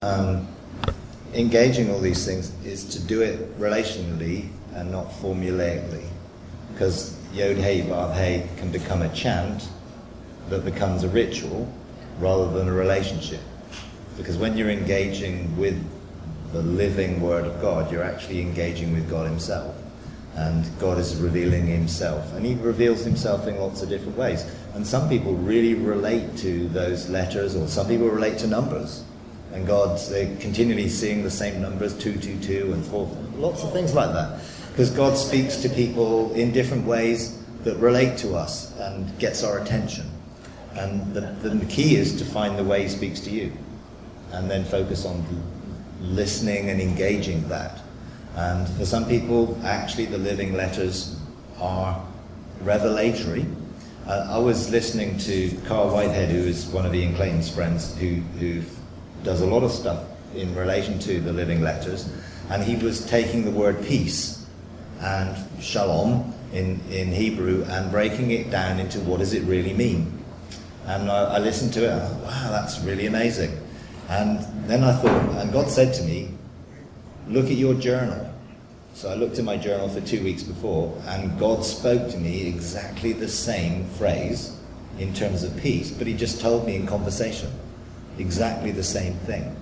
Um, engaging all these things is to do it relationally and not formulaically, because Yod Hey Vav Hey can become a chant that becomes a ritual rather than a relationship. Because when you're engaging with the living Word of God, you're actually engaging with God Himself, and God is revealing Himself, and He reveals Himself in lots of different ways. And some people really relate to those letters, or some people relate to numbers. And they're continually seeing the same numbers, 222 and 4, lots of things like that. Because God speaks to people in different ways that relate to us and gets our attention. And the key is to find the way He speaks to you, and then focus on listening and engaging that. And for some people, actually the living letters are revelatory. I was listening to Carl Whitehead, who is one of Ian Clayton's friends, who does a lot of stuff in relation to the living letters, and he was taking the word peace and shalom in Hebrew and breaking it down into what does it really mean. And I listened to it and I thought, wow, that's really amazing. And then I thought, and God said to me, look at your journal. So I looked at my journal for 2 weeks before, and God spoke to me exactly the same phrase in terms of peace, but He just told me in conversation exactly the same thing.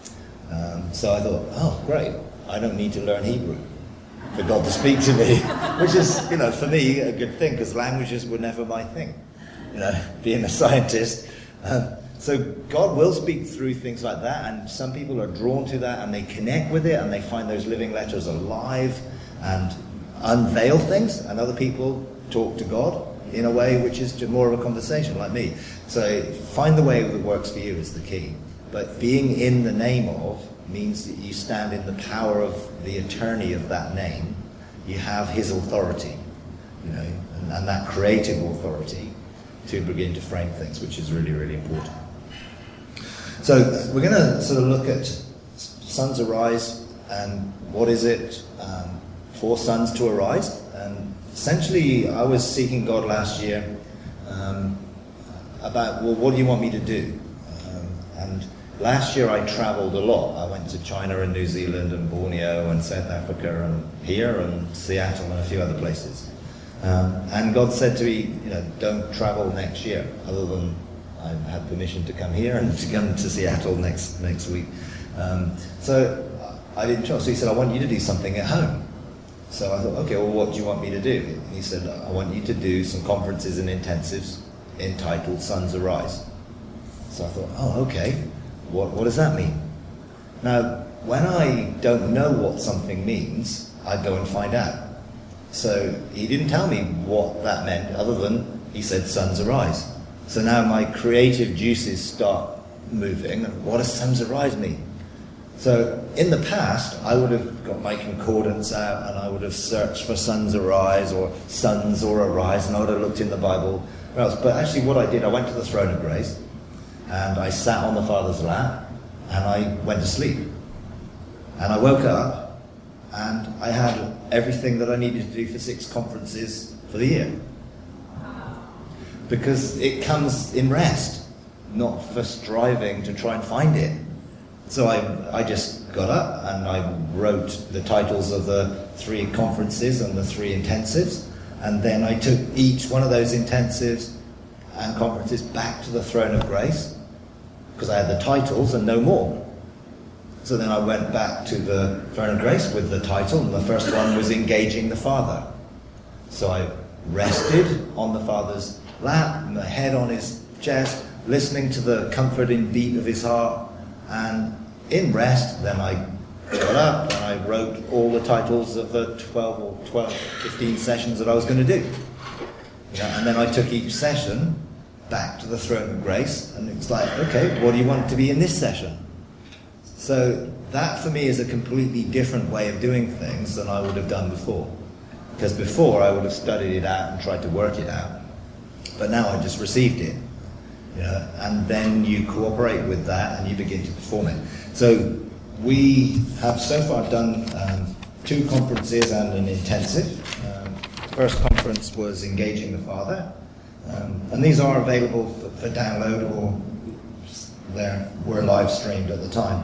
So I thought, oh, great, I don't need to learn Hebrew for God to speak to me, which is, for me, a good thing, because languages were never my thing, being a scientist. So God will speak through things like that, and some people are drawn to that, and they connect with it, and they find those living letters alive and unveil things, and other people talk to God in a way which is more of a conversation, like me. So find the way that works for you is the key. But being in the name of means that you stand in the power of the attorney of that name. You have His authority, and that creative authority to begin to frame things, which is really, really important. So we're going to sort of look at sons arise, and what is it for sons to arise. And essentially, I was seeking God last year about, what do you want me to do? And last year I travelled a lot. I went to China and New Zealand and Borneo and South Africa and here and Seattle and a few other places. And God said to me, don't travel next year, other than I've had permission to come here and to come to Seattle next week. So I didn't travel. So He said, I want you to do something at home. So I thought, okay, well, what do you want me to do? And He said, I want you to do some conferences and intensives entitled Sons Arise. So I thought, oh, okay, what does that mean? Now, when I don't know what something means, I go and find out. So He didn't tell me what that meant, other than He said, Sons Arise. So now my creative juices start moving. What does Sons Arise mean? So in the past, I would have got my concordance out and I would have searched for Sons Arise or Sons or Arise, and I would have looked in the Bible or else. But actually what I did, I went to the throne of grace and I sat on the Father's lap and I went to sleep. And I woke up and I had everything that I needed to do for 6 conferences for the year. Because it comes in rest, not for striving to try and find it. So I just got up and I wrote the titles of the 3 conferences and the 3 intensives, and then I took each one of those intensives and conferences back to the throne of grace, because I had the titles and no more. So then I went back to the throne of grace with the title, and the first one was Engaging the Father. So I rested on the Father's lap, my head on His chest, listening to the comforting beat of His heart, and in rest, then I got up and I wrote all the titles of the 15 sessions that I was going to do. And then I took each session back to the throne of grace, and it's like, okay, what do you want to be in this session? So that for me is a completely different way of doing things than I would have done before. Because before I would have studied it out and tried to work it out. But now I just received it. And then you cooperate with that and you begin to perform it. So we have so far done 2 conferences and an intensive. First conference was Engaging the Father. And these are available for download, or they were live streamed at the time.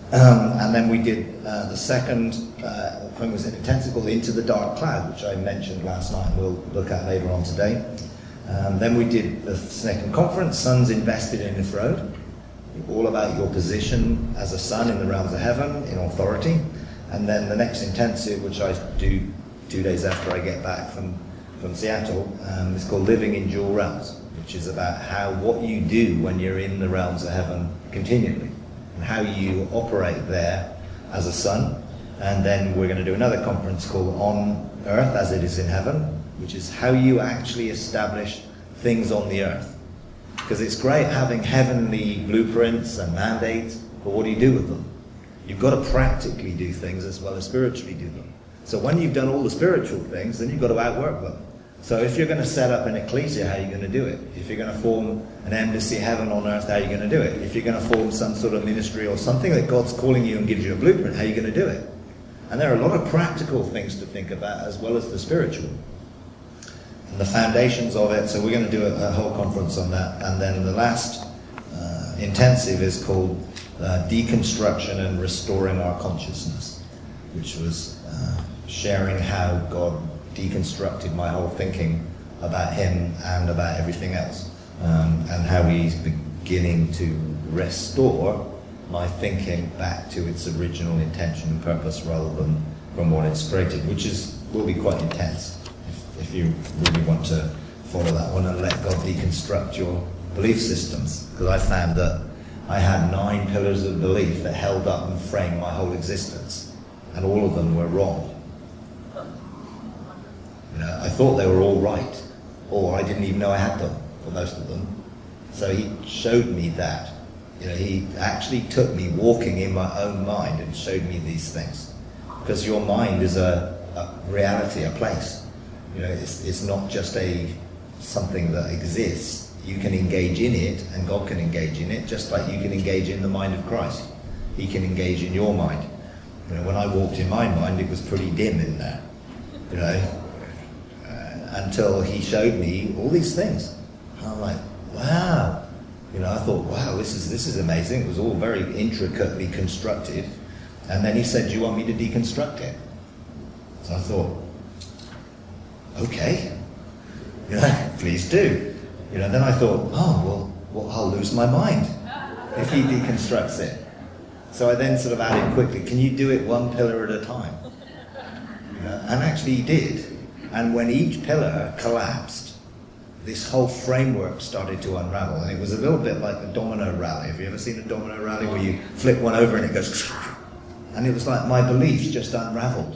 And then we did the second thing was an intensive called Into the Dark Cloud, which I mentioned last night and we'll look at later on today. Then we did the second conference, Sons Invested in This Road, all about your position as a son in the realms of heaven, in authority. And then the next intensive, which I do 2 days after I get back from Seattle, is called Living in Dual Realms, which is about what you do when you're in the realms of heaven continually, and how you operate there as a son. And then we're going to do another conference called On Earth as It Is in Heaven, which is how you actually establish things on the earth. Because it's great having heavenly blueprints and mandates, but what do you do with them? You've got to practically do things as well as spiritually do them. So when you've done all the spiritual things, then you've got to outwork them. So if you're going to set up an ecclesia, how are you going to do it? If you're going to form an embassy, heaven on earth, how are you going to do it? If you're going to form some sort of ministry or something that God's calling you and gives you a blueprint, how are you going to do it? And there are a lot of practical things to think about as well as the spiritual. And the foundations of it, so we're going to do a whole conference on that. And then the last intensive is called Deconstruction and Restoring Our Consciousness, which was sharing how God deconstructed my whole thinking about him and about everything else, and how he's beginning to restore my thinking back to its original intention and purpose rather than from what it's created, which will be quite intense if you really want to follow that one and let God deconstruct your belief systems. Because I found that I had 9 pillars of belief that held up and framed my whole existence, and all of them were wrong. I thought they were all right, or I didn't even know I had them for most of them. So he showed me that. He actually took me walking in my own mind and showed me these things. Because your mind is a reality, a place. It's not just something that exists. You can engage in it, and God can engage in it, just like you can engage in the mind of Christ. He can engage in your mind. When I walked in my mind, it was pretty dim in there. Until he showed me all these things. And I'm like, wow. I thought, wow, this is amazing. It was all very intricately constructed. And then he said, do you want me to deconstruct it? So I thought, okay. Please do. Then I thought, oh, well, I'll lose my mind if he deconstructs it. So I then sort of added quickly, can you do it one pillar at a time? And actually he did. And when each pillar collapsed, this whole framework started to unravel. And it was a little bit like a domino rally. Have you ever seen a domino rally where you flip one over and it goes... And it was like my beliefs just unraveled.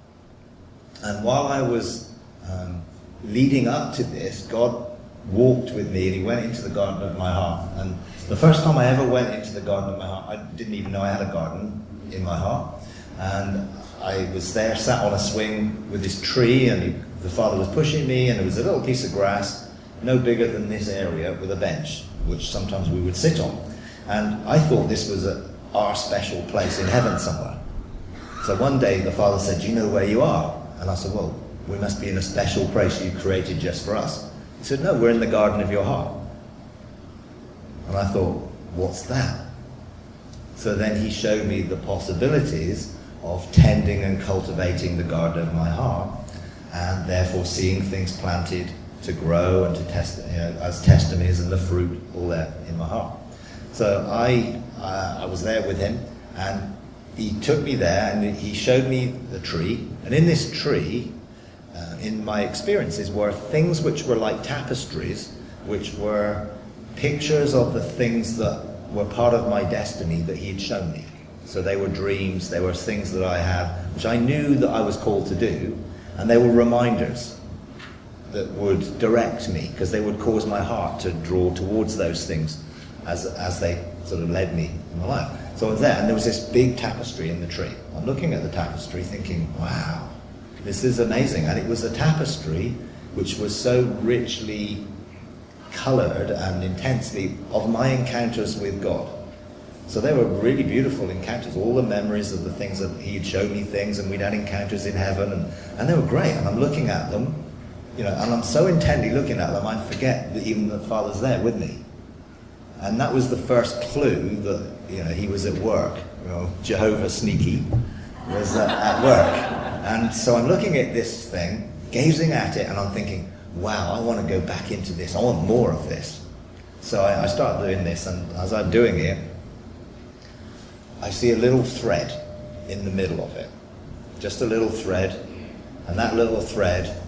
And while I was leading up to this, God walked with me and he went into the garden of my heart. And the first time I ever went into the garden of my heart, I didn't even know I had a garden in my heart. And I was there, sat on a swing with this tree, and the Father was pushing me, and there was a little piece of grass, no bigger than this area, with a bench, which sometimes we would sit on. And I thought this was our special place in heaven somewhere. So one day the Father said, do you know where you are? And I said, well, we must be in a special place you created just for us. He said, no, we're in the garden of your heart. And I thought, what's that? So then he showed me the possibilities of tending and cultivating the garden of my heart, and therefore seeing things planted to grow and to test, as testimonies, and the fruit all there in my heart. So I was there with him, and he took me there, and he showed me the tree. And in this tree, in my experiences, were things which were like tapestries, which were pictures of the things that were part of my destiny that he had shown me. So they were dreams, they were things that I had, which I knew that I was called to do, and they were reminders that would direct me, because they would cause my heart to draw towards those things as they sort of led me in my life. So I was there, and there was this big tapestry in the tree. I'm looking at the tapestry thinking, wow, this is amazing. And it was a tapestry which was so richly coloured and intensely of my encounters with God. So they were really beautiful encounters, all the memories of the things that he had shown me things, and we'd had encounters in heaven, and they were great. And I'm looking at them, and I'm so intently looking at them, I forget that even the Father's there with me. And that was the first clue that, he was at work Jehovah Sneaky, was at work. And so I'm looking at this thing, gazing at it, and I'm thinking, wow, I want to go back into this. I want more of this. So I start doing this, and as I'm doing it, I see a little thread in the middle of it. Just a little thread. And that little thread,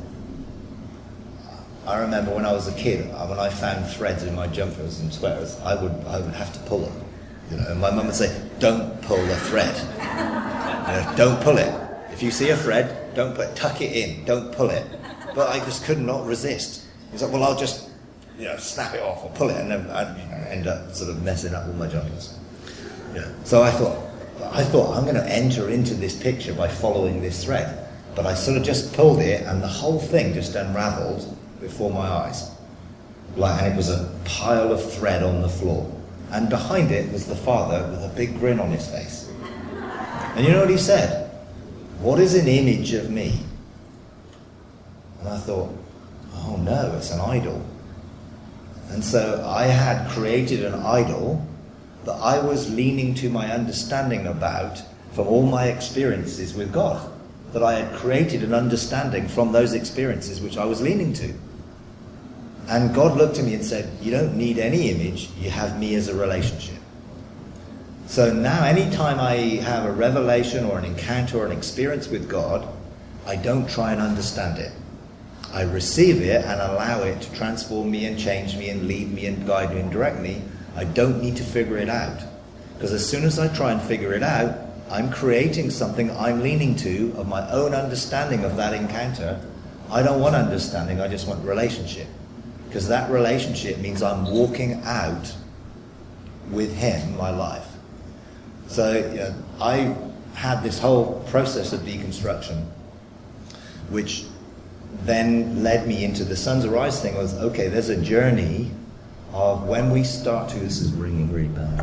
I remember when I was a kid, when I found threads in my jumpers and sweaters, I would have to pull them. And my mum would say, don't pull the thread. Don't pull it. If you see a thread, don't tuck it in. Don't pull it. But I just could not resist. He's like, well, I'll just snap it off or pull it, and then I'd end up sort of messing up all my jumpers. So I thought I'm going to enter into this picture by following this thread. But I sort of just pulled it, and the whole thing just unraveled before my eyes. And it was a pile of thread on the floor. And behind it was the father with a big grin on his face. And you know what he said? What is an image of me? And I thought, oh no, it's an idol. And so I had created an idol that I was leaning to my understanding about from all my experiences with God. That I had created an understanding from those experiences which I was leaning to. And God looked at me and said, you don't need any image, you have me as a relationship. So now anytime I have a revelation or an encounter or an experience with God, I don't try and understand it. I receive it and allow it to transform me and change me and lead me and guide me and direct me. I don't need to figure it out. Because as soon as I try and figure it out, I'm creating something I'm leaning to of my own understanding of that encounter. I don't want understanding, I just want relationship. Because that relationship means I'm walking out with him my life. So I had this whole process of deconstruction, which then led me into the Sons Arise thing. Was, okay, there's a journey of when we start to, this is ringing really bad.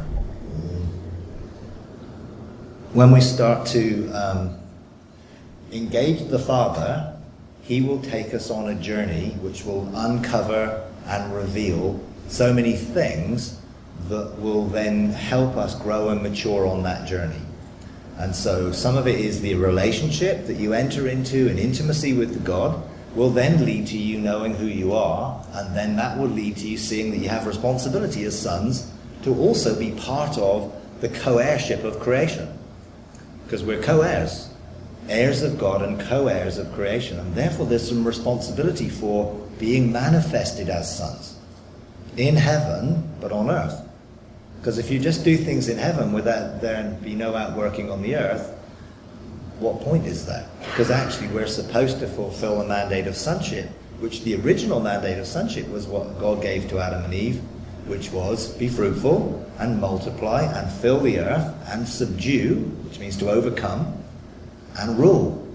When we start to engage the Father, he will take us on a journey which will uncover and reveal so many things that will then help us grow and mature on that journey. And so some of it is the relationship that you enter into, an intimacy with God, will then lead to you knowing who you are, and then that will lead to you seeing that you have responsibility as sons to also be part of the co-heirship of creation. Because we're co-heirs, heirs of God and co-heirs of creation. And therefore there's some responsibility for being manifested as sons. In heaven, but on earth. Because if you just do things in heaven without there be no outworking on the earth, what point is that? Because actually we're supposed to fulfill the mandate of sonship, which the original mandate of sonship was what God gave to Adam and Eve, which was be fruitful and multiply and fill the earth and subdue, which means to overcome, and rule.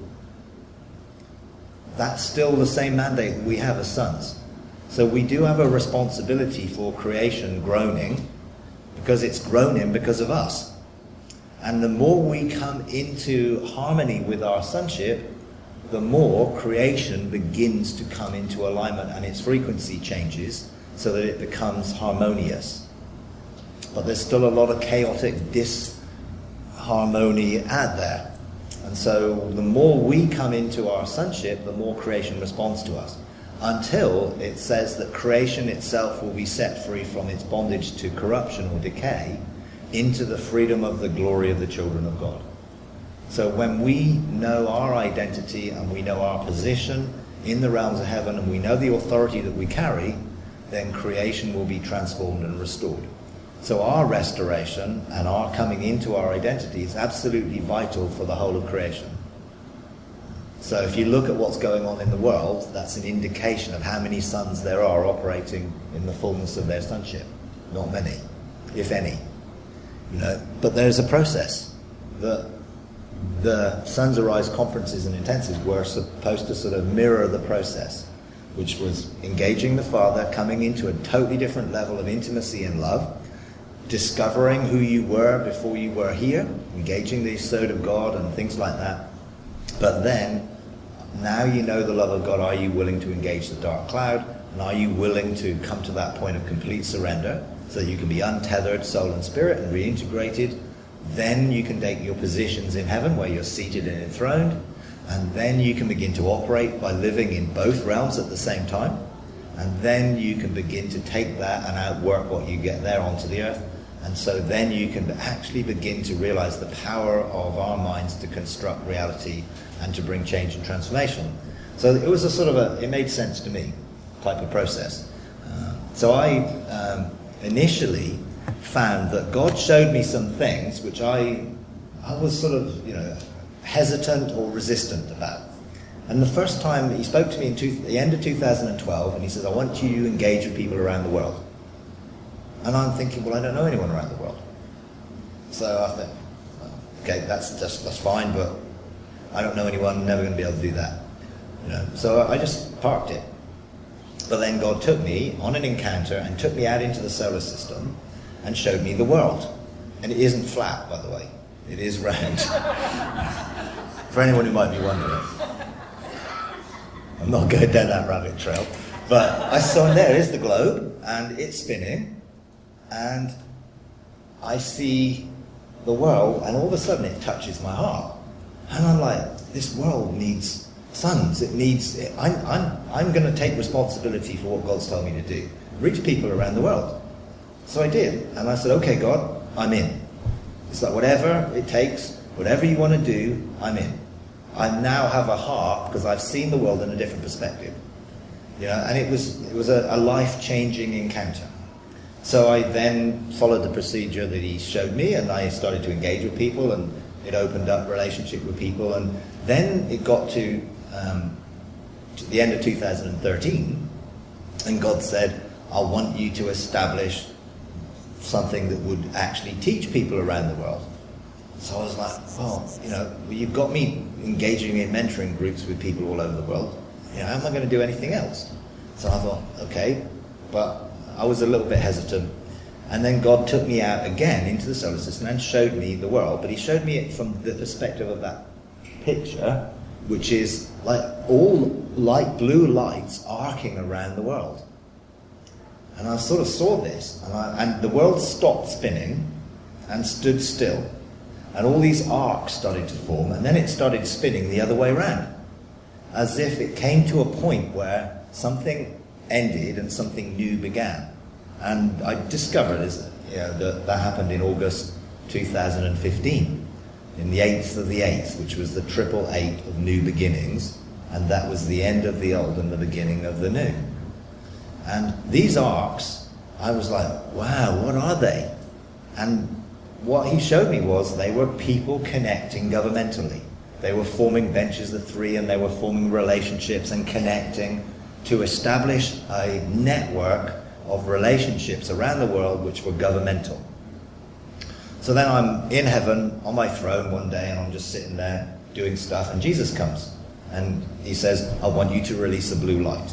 That's still the same mandate that we have as sons. So we do have a responsibility for creation groaning, because it's groaning because of us. And the more we come into harmony with our sonship, the more creation begins to come into alignment and its frequency changes so that it becomes harmonious. But there's still a lot of chaotic disharmony out there. And so the more we come into our sonship, the more creation responds to us. Until it says that creation itself will be set free from its bondage to corruption or decay into the freedom of the glory of the children of God. So when we know our identity and we know our position in the realms of heaven and we know the authority that we carry, then creation will be transformed and restored. So our restoration and our coming into our identity is absolutely vital for the whole of creation. So if you look at what's going on in the world, that's an indication of how many sons there are operating in the fullness of their sonship. Not many, if any. But there's a process. The Sons Arise conferences and intensives were supposed to sort of mirror the process, which was engaging the Father, coming into a totally different level of intimacy and love, discovering who you were before you were here, engaging the Yesod of God and things like that. But then, now you know the love of God, are you willing to engage the dark cloud? And are you willing to come to that point of complete surrender so that you can be untethered, soul and spirit, and reintegrated then you can take your positions in heaven where you're seated and enthroned, and then you can begin to operate by living in both realms at the same time, and then you can begin to take that and outwork what you get there onto the earth. And so then you can actually begin to realize the power of our minds to construct reality and to bring change and transformation. So it was a sort of it made sense to me type of process. So I initially found that God showed me some things which I was sort of, hesitant or resistant about. And the first time he spoke to me the end of 2012, and he says, I want you to engage with people around the world. And I'm thinking, well, I don't know anyone around the world. So I think, okay, that's fine, but I don't know anyone, I'm never going to be able to do that. So I just parked it. But then God took me on an encounter and took me out into the solar system and showed me the world. And it isn't flat, by the way. It is round. For anyone who might be wondering. I'm not going down that rabbit trail. But I saw, there is the globe, and it's spinning, and I see the world, and all of a sudden it touches my heart. And I'm like, this world needs sons. I'm going to take responsibility for what God's told me to do. Reach people around the world. So I did. And I said, okay, God, I'm in. It's like whatever it takes, whatever you want to do, I'm in. I now have a heart because I've seen the world in a different perspective. And it was a life-changing encounter. So I then followed the procedure that he showed me, and I started to engage with people, and it opened up relationship with people. And then it got to the end of 2013, and God said, I want you to establish something that would actually teach people around the world. So I was like, well, you've got me engaging in mentoring groups with people all over the world. How am I going to do anything else? So I thought, okay, but I was a little bit hesitant. And then God took me out again into the solar system and showed me the world, but he showed me it from the perspective of that picture, which is like all light blue lights arcing around the world. And I sort of saw this, and the world stopped spinning and stood still. And all these arcs started to form, and then it started spinning the other way around, as if it came to a point where something ended and something new began. And I discovered that happened in August 2015, in the 8th of the 8th, which was the 888 of new beginnings, and that was the end of the old and the beginning of the new. And these arcs, I was like, wow, what are they? And what he showed me was they were people connecting governmentally. They were forming benches of three, and they were forming relationships and connecting to establish a network of relationships around the world which were governmental. So then I'm in heaven on my throne one day, and I'm just sitting there doing stuff, and Jesus comes and he says, I want you to release a blue light.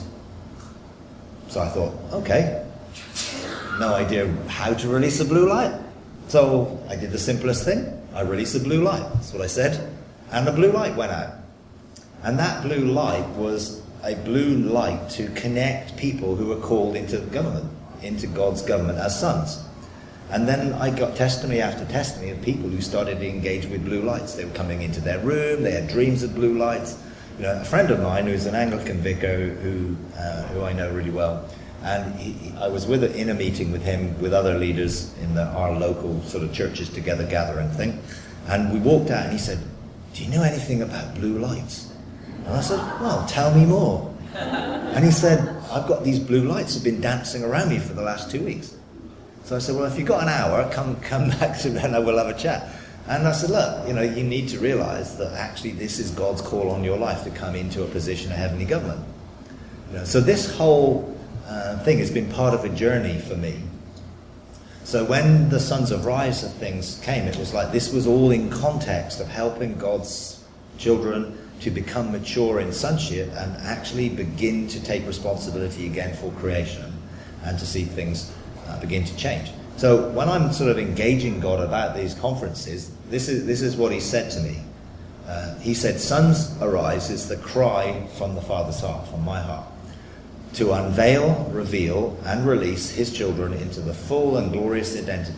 So I thought, okay, no idea how to release a blue light. So I did the simplest thing. I released a blue light. That's what I said. And the blue light went out. And that blue light was a blue light to connect people who were called into government, into God's government as sons. And then I got testimony after testimony of people who started to engage with blue lights. They were coming into their room. They had dreams of blue lights. A friend of mine who's an Anglican vicar who I know really well, and I was in a meeting with him with other leaders in our local sort of churches together gathering thing, and we walked out and he said, do you know anything about blue lights? And I said, well, tell me more. And he said, I've got these blue lights that have been dancing around me for the last 2 weeks. So I said, well, if you've got an hour, come back to me and we'll have a chat. And I said, look, you need to realize that actually this is God's call on your life to come into a position of heavenly government. So this whole thing has been part of a journey for me. So when the Sons of Rise of things came, it was like this was all in context of helping God's children to become mature in sonship and actually begin to take responsibility again for creation and to see things begin to change. So when I'm sort of engaging God about these conferences, this is what he said to me. He said, Sons Arise is the cry from the Father's heart, from my heart, to unveil, reveal, and release his children into the full and glorious identity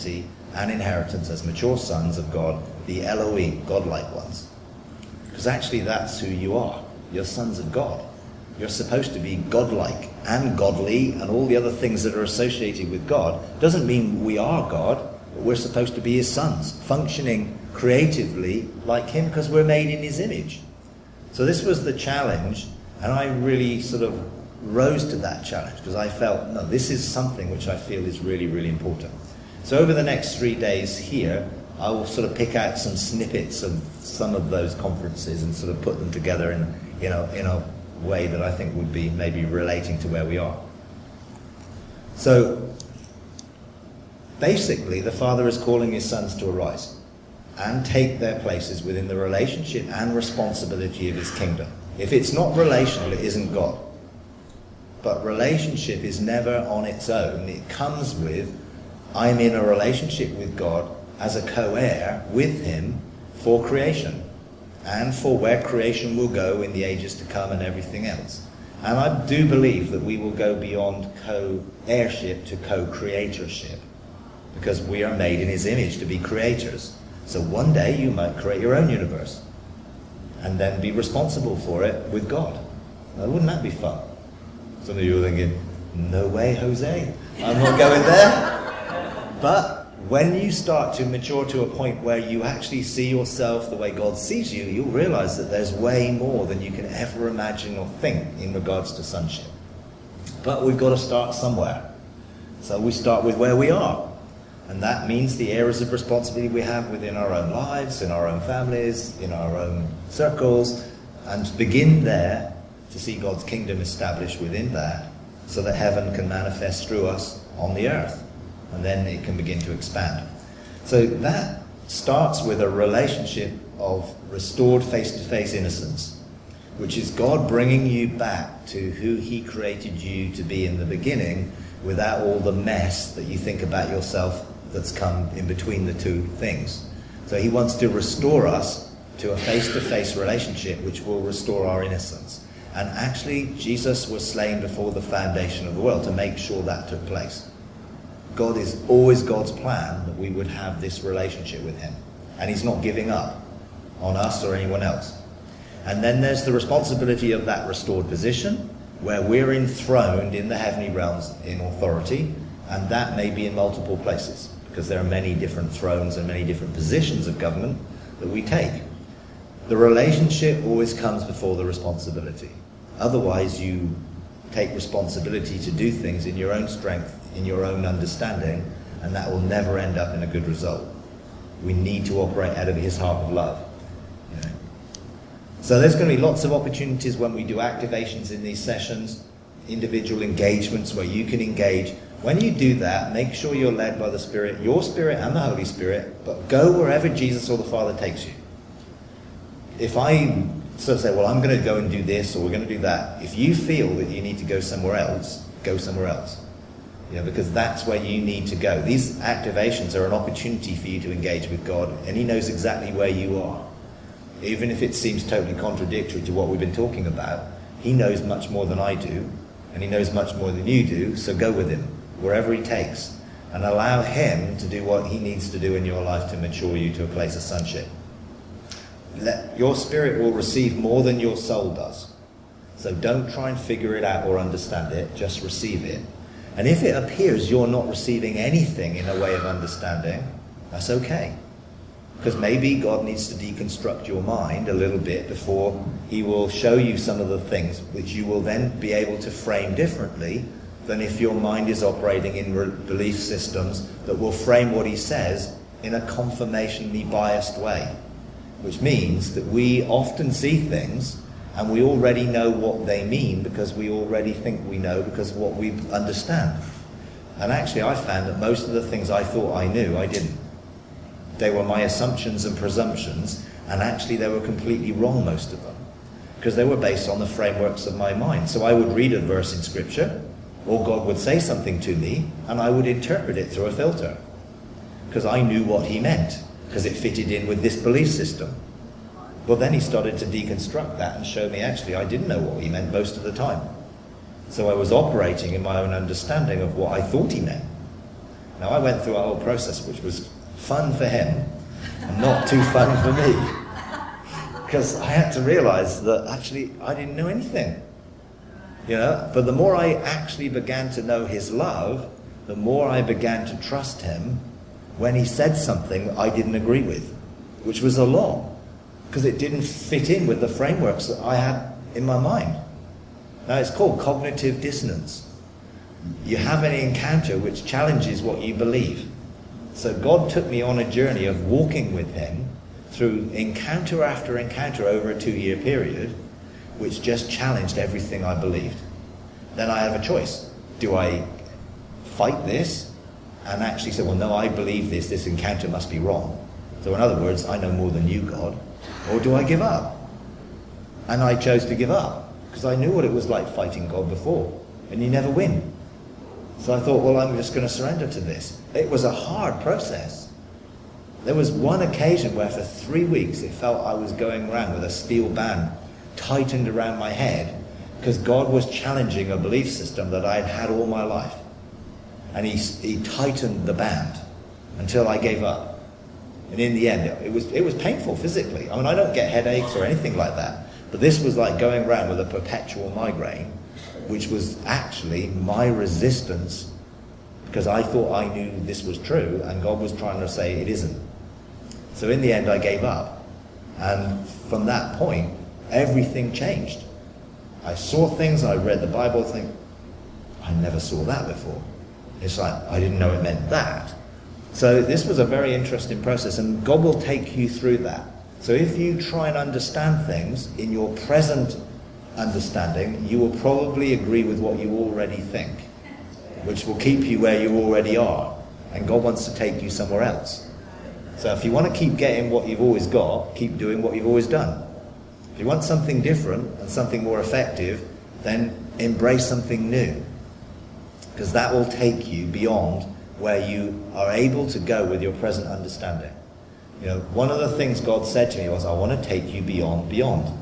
an inheritance as mature sons of God, the Elohim, godlike ones. Because actually that's who you are. You're sons of God. You're supposed to be godlike and godly and all the other things that are associated with God. Doesn't mean we are God, but we're supposed to be his sons, functioning creatively like him because we're made in his image. So this was the challenge, and I really sort of rose to that challenge because I felt, no, this is something which I feel is really, really important. So over the next 3 days here, I will sort of pick out some snippets of some of those conferences and sort of put them together in a way that I think would be maybe relating to where we are. So basically, the Father is calling his sons to arise and take their places within the relationship and responsibility of his kingdom. If it's not relational, it isn't God. But relationship is never on its own. It comes with, I'm in a relationship with God as a co-heir with him for creation and for where creation will go in the ages to come and everything else. And I do believe that we will go beyond co-heirship to co-creatorship because we are made in his image to be creators. So one day you might create your own universe and then be responsible for it with God. Now, wouldn't that be fun? Some of you are thinking, no way, Jose, I'm not going there. But when you start to mature to a point where you actually see yourself the way God sees you, you'll realize that there's way more than you can ever imagine or think in regards to sonship. But we've got to start somewhere. So we start with where we are. And that means the areas of responsibility we have within our own lives, in our own families, in our own circles, and begin there to see God's kingdom established within that so that heaven can manifest through us on the earth. And then it can begin to expand. So that starts with a relationship of restored face-to-face innocence, which is God bringing you back to who he created you to be in the beginning without all the mess that you think about yourself that's come in between the two things. So he wants to restore us to a face-to-face relationship which will restore our innocence. And actually, Jesus was slain before the foundation of the world to make sure that took place. God is always God's plan that we would have this relationship with him. And he's not giving up on us or anyone else. And then there's the responsibility of that restored position where we're enthroned in the heavenly realms in authority. And that may be in multiple places because there are many different thrones and many different positions of government that we take. The relationship always comes before the responsibility. Otherwise, you take responsibility to do things in your own strength, in your own understanding, and that will never end up in a good result. We need to operate out of his heart of love. You know? So there's going to be lots of opportunities when we do activations in these sessions, individual engagements where you can engage. When you do that, make sure you're led by the Spirit, your Spirit and the Holy Spirit, but go wherever Jesus or the Father takes you. If I sort of say, well, I'm going to go and do this or we're going to do that, if you feel that you need to go somewhere else, go somewhere else. Because that's where you need to go. These activations are an opportunity for you to engage with God, and he knows exactly where you are. Even if it seems totally contradictory to what we've been talking about, he knows much more than I do, and he knows much more than you do, so go with him, wherever he takes, and allow him to do what he needs to do in your life to mature you to a place of sonship. Your spirit will receive more than your soul does. So don't try and figure it out or understand it, just receive it. And if it appears you're not receiving anything in a way of understanding, that's okay. Because maybe God needs to deconstruct your mind a little bit before he will show you some of the things which you will then be able to frame differently than if your mind is operating in belief systems that will frame what he says in a confirmationally biased way. Which means that we often see things and we already know what they mean because we already think we know because of what we understand. And actually I found that most of the things I thought I knew, I didn't. They were my assumptions and presumptions, and actually they were completely wrong, most of them, because they were based on the frameworks of my mind. So I would read a verse in Scripture, or God would say something to me, and I would interpret it through a filter, because I knew what he meant, because it fitted in with this belief system. Well, then he started to deconstruct that and show me actually I didn't know what he meant most of the time. So I was operating in my own understanding of what I thought he meant. Now, I went through a whole process which was fun for him and not too fun for me. Because I had to realize that actually I didn't know anything. But the more I actually began to know his love, the more I began to trust him when he said something I didn't agree with, which was a lot, because it didn't fit in with the frameworks that I had in my mind. Now it's called cognitive dissonance. You have an encounter which challenges what you believe. So God took me on a journey of walking with him through encounter after encounter over a 2-year period, which just challenged everything I believed. Then I have a choice. Do I fight this and actually say, well, no, I believe this encounter must be wrong. So in other words, I know more than you, God. Or do I give up? And I chose to give up, because I knew what it was like fighting God before, and you never win. So I thought, well, I'm just going to surrender to this. It was a hard process. There was one occasion where for 3 weeks it felt I was going around with a steel band tightened around my head, because God was challenging a belief system that I had had all my life. And he tightened the band until I gave up. And in the end, it was painful physically. I mean, I don't get headaches or anything like that. But this was like going around with a perpetual migraine, which was actually my resistance, because I thought I knew this was true, and God was trying to say it isn't. So in the end, I gave up. And from that point, everything changed. I saw things, I read the Bible, think, I never saw that before. It's like, I didn't know it meant that. So this was a very interesting process, and God will take you through that. So if you try and understand things in your present understanding, you will probably agree with what you already think, which will keep you where you already are. And God wants to take you somewhere else. So if you want to keep getting what you've always got, keep doing what you've always done. If you want something different and something more effective, then embrace something new. Because that will take you beyond where you are able to go with your present understanding. One of the things God said to me was, I want to take you beyond.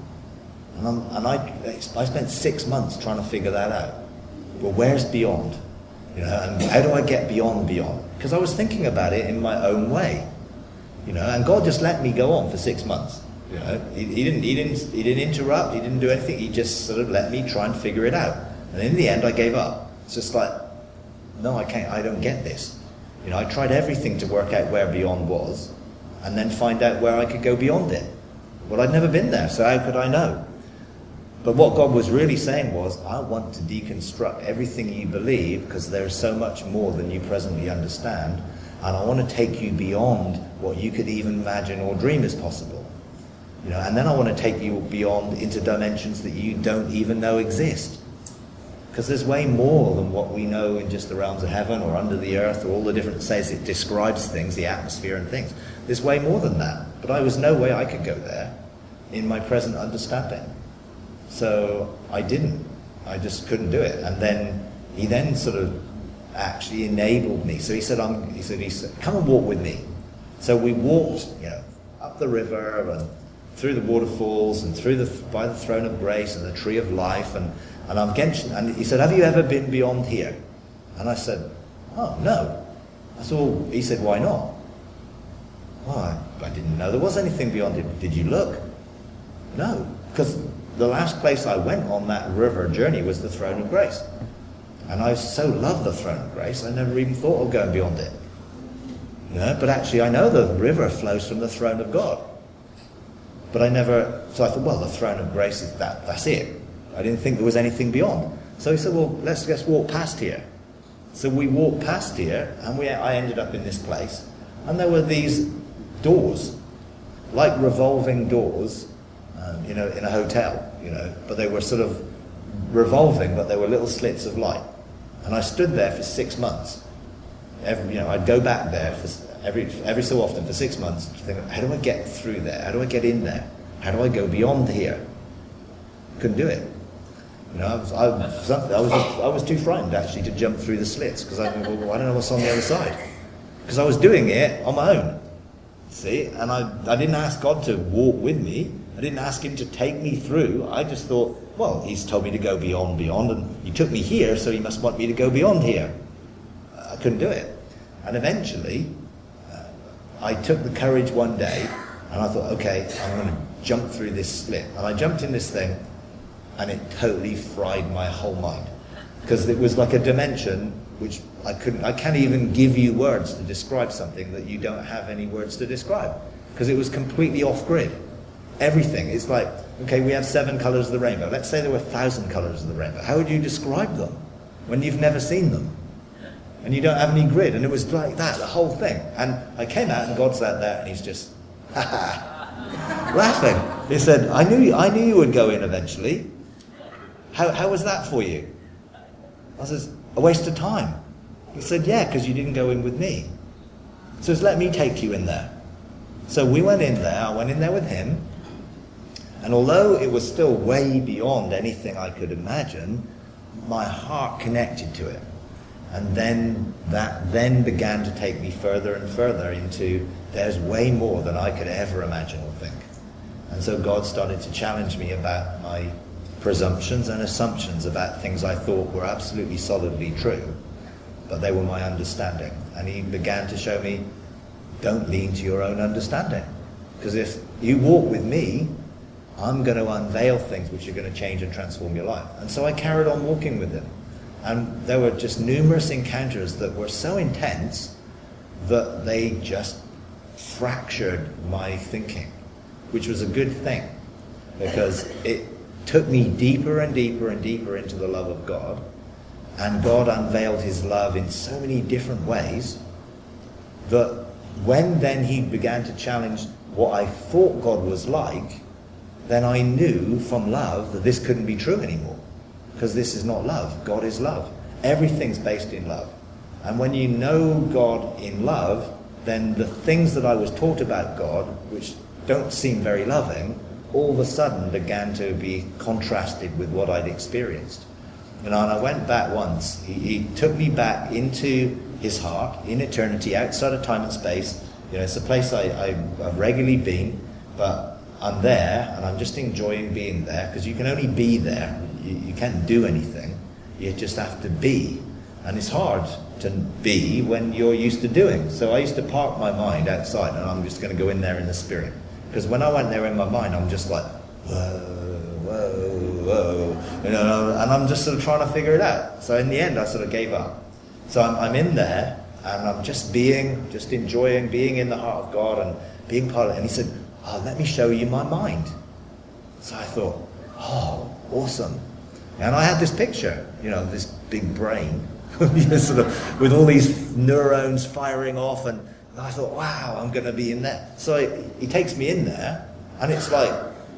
And I spent 6 months trying to figure that out. Well, where's beyond? And how do I get beyond? Because I was thinking about it in my own way. And God just let me go on for 6 months. He didn't interrupt, he didn't do anything, he just sort of let me try and figure it out. And in the end I gave up. It's just like, no, I can't, I don't get this. I tried everything to work out where beyond was, and then find out where I could go beyond it. Well, I'd never been there, so how could I know? But what God was really saying was, I want to deconstruct everything you believe, because there's so much more than you presently understand, and I want to take you beyond what you could even imagine or dream is possible. And then I want to take you beyond into dimensions that you don't even know exist. Because there's way more than what we know in just the realms of heaven or under the earth, or all the different says it describes things, the atmosphere and things. There's way more than that. But I was no way I could go there in my present understanding. So I didn't. I just couldn't do it. And then he then sort of actually enabled me. So he said, come and walk with me. So we walked, up the river and through the waterfalls and by the throne of grace and the tree of life, and he said, have you ever been beyond here? And I said, oh, no. He said, why not? Well, I didn't know there was anything beyond it. Did you look? No, because the last place I went on that river journey was the throne of grace. And I so love the throne of grace, I never even thought of going beyond it. But actually I know the river flows from the throne of God. But so I thought, well, the throne of grace is that's it. I didn't think there was anything beyond. So he said, well, let's walk past here. So we walked past here, and I ended up in this place. And there were these doors, like revolving doors, in a hotel, but they were sort of revolving, but there were little slits of light. And I stood there for 6 months. I'd go back there for every so often for 6 months to think, how do I get through there? How do I get in there? How do I go beyond here? Couldn't do it. I was too frightened actually to jump through the slits, because I don't know what's on the other side. Because I was doing it on my own. See, and I didn't ask God to walk with me. I didn't ask him to take me through. I just thought, well, he's told me to go beyond, and he took me here, so he must want me to go beyond here. I couldn't do it. And eventually, I took the courage one day, and I thought, okay, I'm going to jump through this slit. And I jumped in this thing, and it totally fried my whole mind. Because it was like a dimension which I can't even give you words to describe something that you don't have any words to describe. Because it was completely off-grid. Everything. It's like, okay, we have 7 colours of the rainbow. Let's say there were 1,000 colours of the rainbow. How would you describe them when you've never seen them? And you don't have any grid. And it was like that, the whole thing. And I came out and God's out there and he's just, laughing. He said, I knew you would go in eventually. How was that for you? I said, a waste of time. He said, yeah, because you didn't go in with me. He says, let me take you in there. So we went in there. I went in there with him. And although it was still way beyond anything I could imagine, my heart connected to it. And then that began to take me further and further into there's way more than I could ever imagine or think. And so God started to challenge me about my presumptions and assumptions about things I thought were absolutely solidly true, but they were my understanding. And he began to show me, don't lean to your own understanding. Because if you walk with me, I'm going to unveil things which are going to change and transform your life. And so I carried on walking with him. And there were just numerous encounters that were so intense that they just fractured my thinking, which was a good thing, because it took me deeper and deeper and deeper into the love of God, and God unveiled his love in so many different ways that when then he began to challenge what I thought God was like, then I knew from love that this couldn't be true anymore, because this is not love. God is love. Everything's based in love. And when you know God in love, then the things that I was taught about God, which don't seem very loving, all of a sudden began to be contrasted with what I'd experienced. And I went back once. He took me back into his heart, in eternity, outside of time and space. You know, it's a place I've regularly been, but I'm there, and I'm just enjoying being there, because you can only be there. You can't do anything. You just have to be. And it's hard to be when you're used to doing. So I used to park my mind outside, and I'm just going to go in there in the spirit. Because when I went there in my mind, I'm just like, whoa, whoa, whoa. You know, and I'm just sort of trying to figure it out. So in the end, I sort of gave up. So I'm in there, and I'm just enjoying being in the heart of God and being part of it. And he said, oh, let me show you my mind. So I thought, oh, awesome. And I had this picture, you know, this big brain, sort of with all these neurons firing off, and I thought, wow, I'm going to be in there. So he takes me in there, and it's like,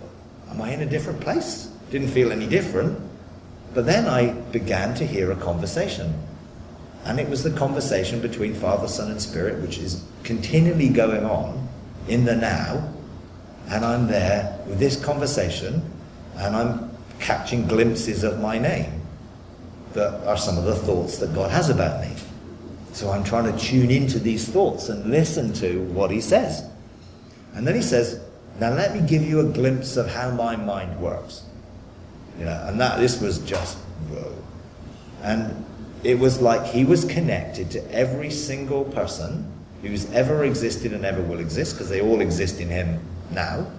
am I in a different place? Didn't feel any different. But then I began to hear a conversation. And it was the conversation between Father, Son, and Spirit, which is continually going on in the now. And I'm there with this conversation, and I'm catching glimpses of my name that are some of the thoughts that God has about me. So I'm trying to tune into these thoughts and listen to what he says. And then he says, now let me give you a glimpse of how my mind works. You know, and this was just, whoa. And it was like he was connected to every single person who's ever existed and ever will exist, because they all exist in him now.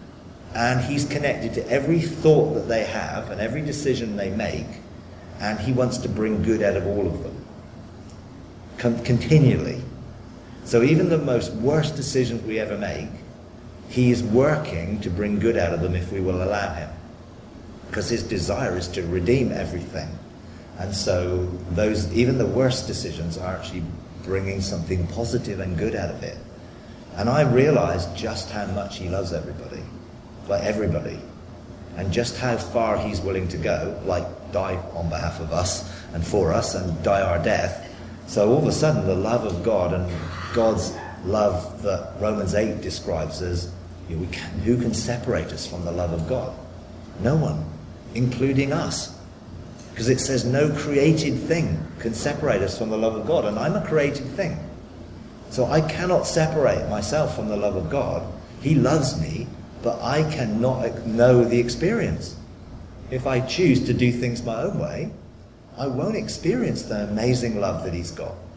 And he's connected to every thought that they have and every decision they make, and he wants to bring good out of all of them. Continually. So even the most worst decisions we ever make, he is working to bring good out of them if we will allow him. Because his desire is to redeem everything. And so even the worst decisions are actually bringing something positive and good out of it. And I realized just how much he loves everybody. Like everybody. And just how far he's willing to go, like die on behalf of us and for us and die our death. So all of a sudden the love of God and God's love that Romans 8 describes as, who can separate us from the love of God? No one, including us. Because it says no created thing can separate us from the love of God. And I'm a created thing. So I cannot separate myself from the love of God. He loves me, but I cannot know the experience. If I choose to do things my own way, I won't experience the amazing love that he's got.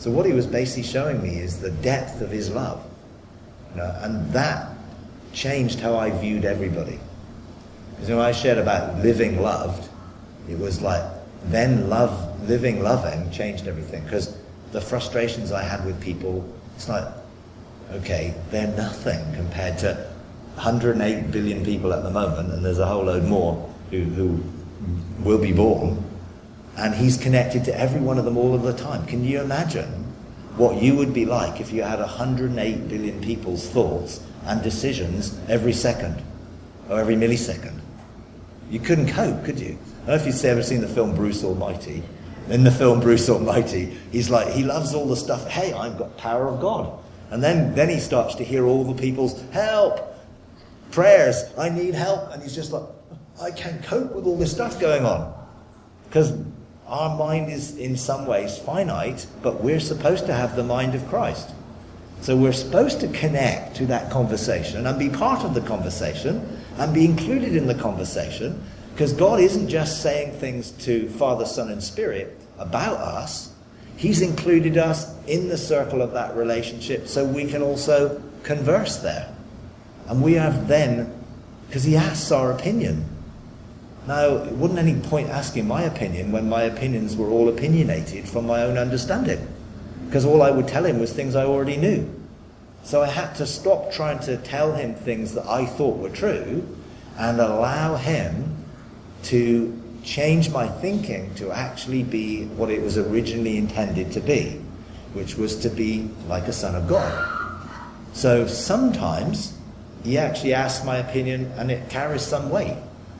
So what he was basically showing me is the depth of his love. And that changed how I viewed everybody. Because when I shared about living loved, it was like, then living loving changed everything. Because the frustrations I had with people, it's like, okay, they're nothing compared to 108 billion people at the moment, and there's a whole load more who will be born, and he's connected to every one of them all of the time. Can you imagine what you would be like if you had 108 billion people's thoughts and decisions every second or every millisecond? You couldn't cope, could you? I don't know if you've ever seen the film Bruce Almighty. In the film Bruce Almighty, he's like, he loves all the stuff. Hey, I've got power of God. And then he starts to hear all the people's help, prayers, I need help. And he's just like, I can't cope with all this stuff going on. Because our mind is in some ways finite, but we're supposed to have the mind of Christ. So we're supposed to connect to that conversation and be part of the conversation and be included in the conversation, because God isn't just saying things to Father, Son, and Spirit about us. He's included us in the circle of that relationship so we can also converse there. And we have then, because he asks our opinion. Now, it wasn't any point asking my opinion when my opinions were all opinionated from my own understanding, because all I would tell him was things I already knew. So I had to stop trying to tell him things that I thought were true and allow him to change my thinking to actually be what it was originally intended to be, which was to be like a son of God. So sometimes he actually asks my opinion and it carries some weight.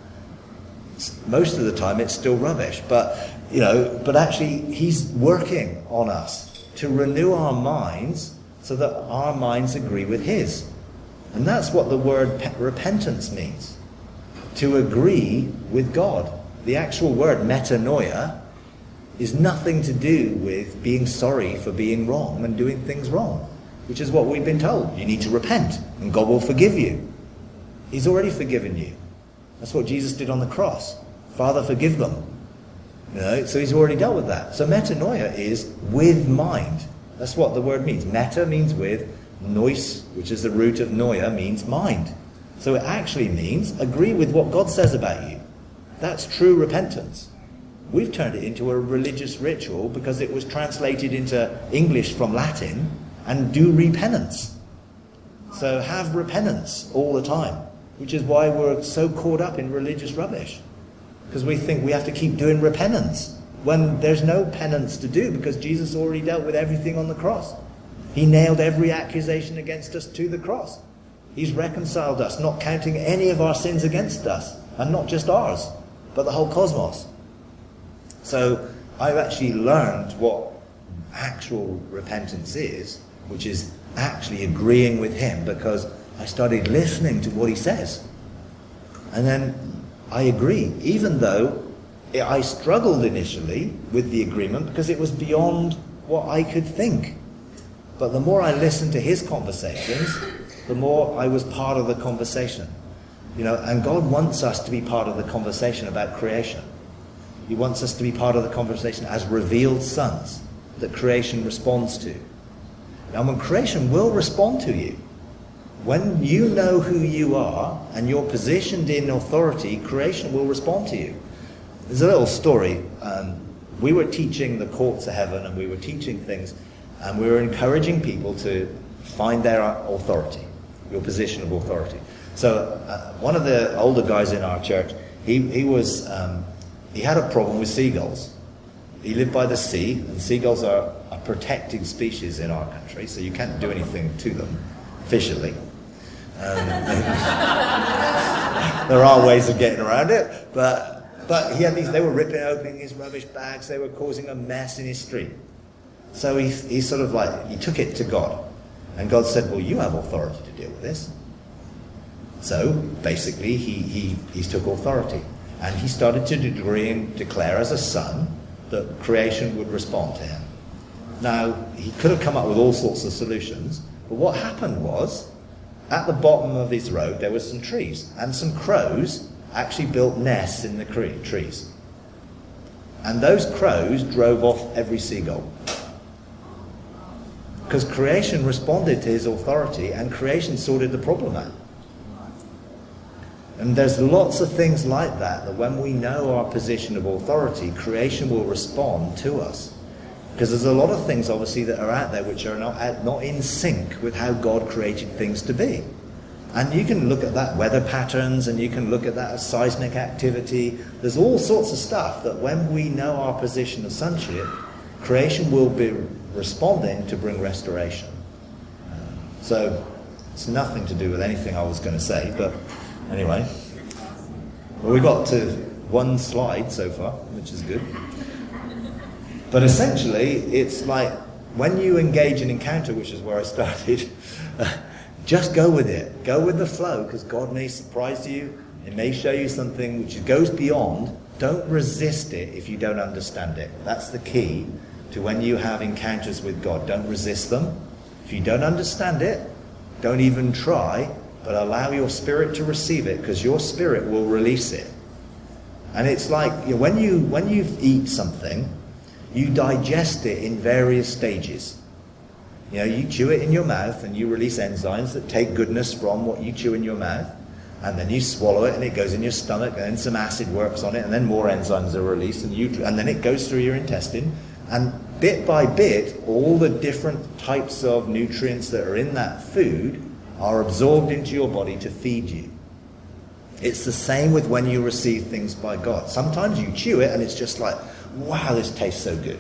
Most of the time it's still rubbish, but actually he's working on us to renew our minds so that our minds agree with his. And that's what the word repentance means, to agree with God. The actual word metanoia is nothing to do with being sorry for being wrong and doing things wrong, which is what we've been told. You need to repent and God will forgive you. He's already forgiven you. That's what Jesus did on the cross. Father, forgive them. So he's already dealt with that. So metanoia is with mind. That's what the word means. Meta means with. Nous, which is the root of noia, means mind. So it actually means agree with what God says about you. That's true repentance. We've turned it into a religious ritual because it was translated into English from Latin, and do repentance. So have repentance all the time, which is why we're so caught up in religious rubbish. Because we think we have to keep doing repentance when there's no penance to do, because Jesus already dealt with everything on the cross. He nailed every accusation against us to the cross. He's reconciled us, not counting any of our sins against us, and not just ours, but the whole cosmos. So I've actually learned what actual repentance is, which is actually agreeing with him, because I started listening to what he says. And then I agree, even though I struggled initially with the agreement because it was beyond what I could think. But the more I listened to his conversations, the more I was part of the conversation. And God wants us to be part of the conversation about creation. He wants us to be part of the conversation as revealed sons that creation responds to. Now, when creation will respond to you, when you know who you are and you're positioned in authority, creation will respond to you. There's a little story. We were teaching the courts of heaven, and we were teaching things, and we were encouraging people to find their authority, your position of authority. So one of the older guys in our church, he had a problem with seagulls. He lived by the sea, and seagulls are a protected species in our country, so you can't do anything to them officially. There are ways of getting around it, but he had these. They were ripping open his rubbish bags. They were causing a mess in his street. So he sort of he took it to God, and God said, "Well, you have authority to deal with this." So basically, he took authority, and he started to decree and declare as a son that creation would respond to him. Now, he could have come up with all sorts of solutions, but what happened was, at the bottom of his road, there were some trees, and some crows actually built nests in the trees. And those crows drove off every seagull. Because creation responded to his authority, and creation sorted the problem out. And there's lots of things like that, that when we know our position of authority, creation will respond to us. Because there's a lot of things, obviously, that are out there which are not in sync with how God created things to be. And you can look at that weather patterns, and you can look at that seismic activity. There's all sorts of stuff that when we know our position of sonship, creation will be responding to bring restoration. So it's nothing to do with anything I was going to say, but anyway. Well, we got to one slide so far, which is good. But essentially, it's like when you engage an encounter, which is where I started, just go with it. Go with the flow, because God may surprise you. It may show you something which goes beyond. Don't resist it if you don't understand it. That's the key to when you have encounters with God. Don't resist them. If you don't understand it, don't even try, but allow your spirit to receive it, because your spirit will release it. And it's like, when you eat something, you digest it in various stages. You chew it in your mouth and you release enzymes that take goodness from what you chew in your mouth. And then you swallow it and it goes in your stomach, and then some acid works on it, and then more enzymes are released, and then it goes through your intestine. And bit by bit, all the different types of nutrients that are in that food are absorbed into your body to feed you. It's the same with when you receive things by God. Sometimes you chew it and it's just like, wow, this tastes so good.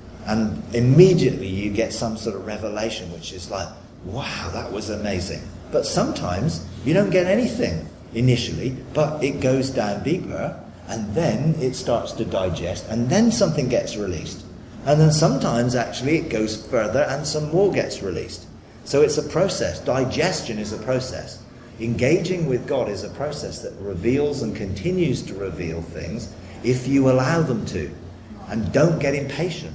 And immediately you get some sort of revelation which is like, wow, that was amazing. But sometimes you don't get anything initially, but it goes down deeper, and then it starts to digest, and then something gets released. And then sometimes actually it goes further and some more gets released. So it's a process. Digestion is a process. Engaging with God is a process that reveals and continues to reveal things if you allow them to. And don't get impatient.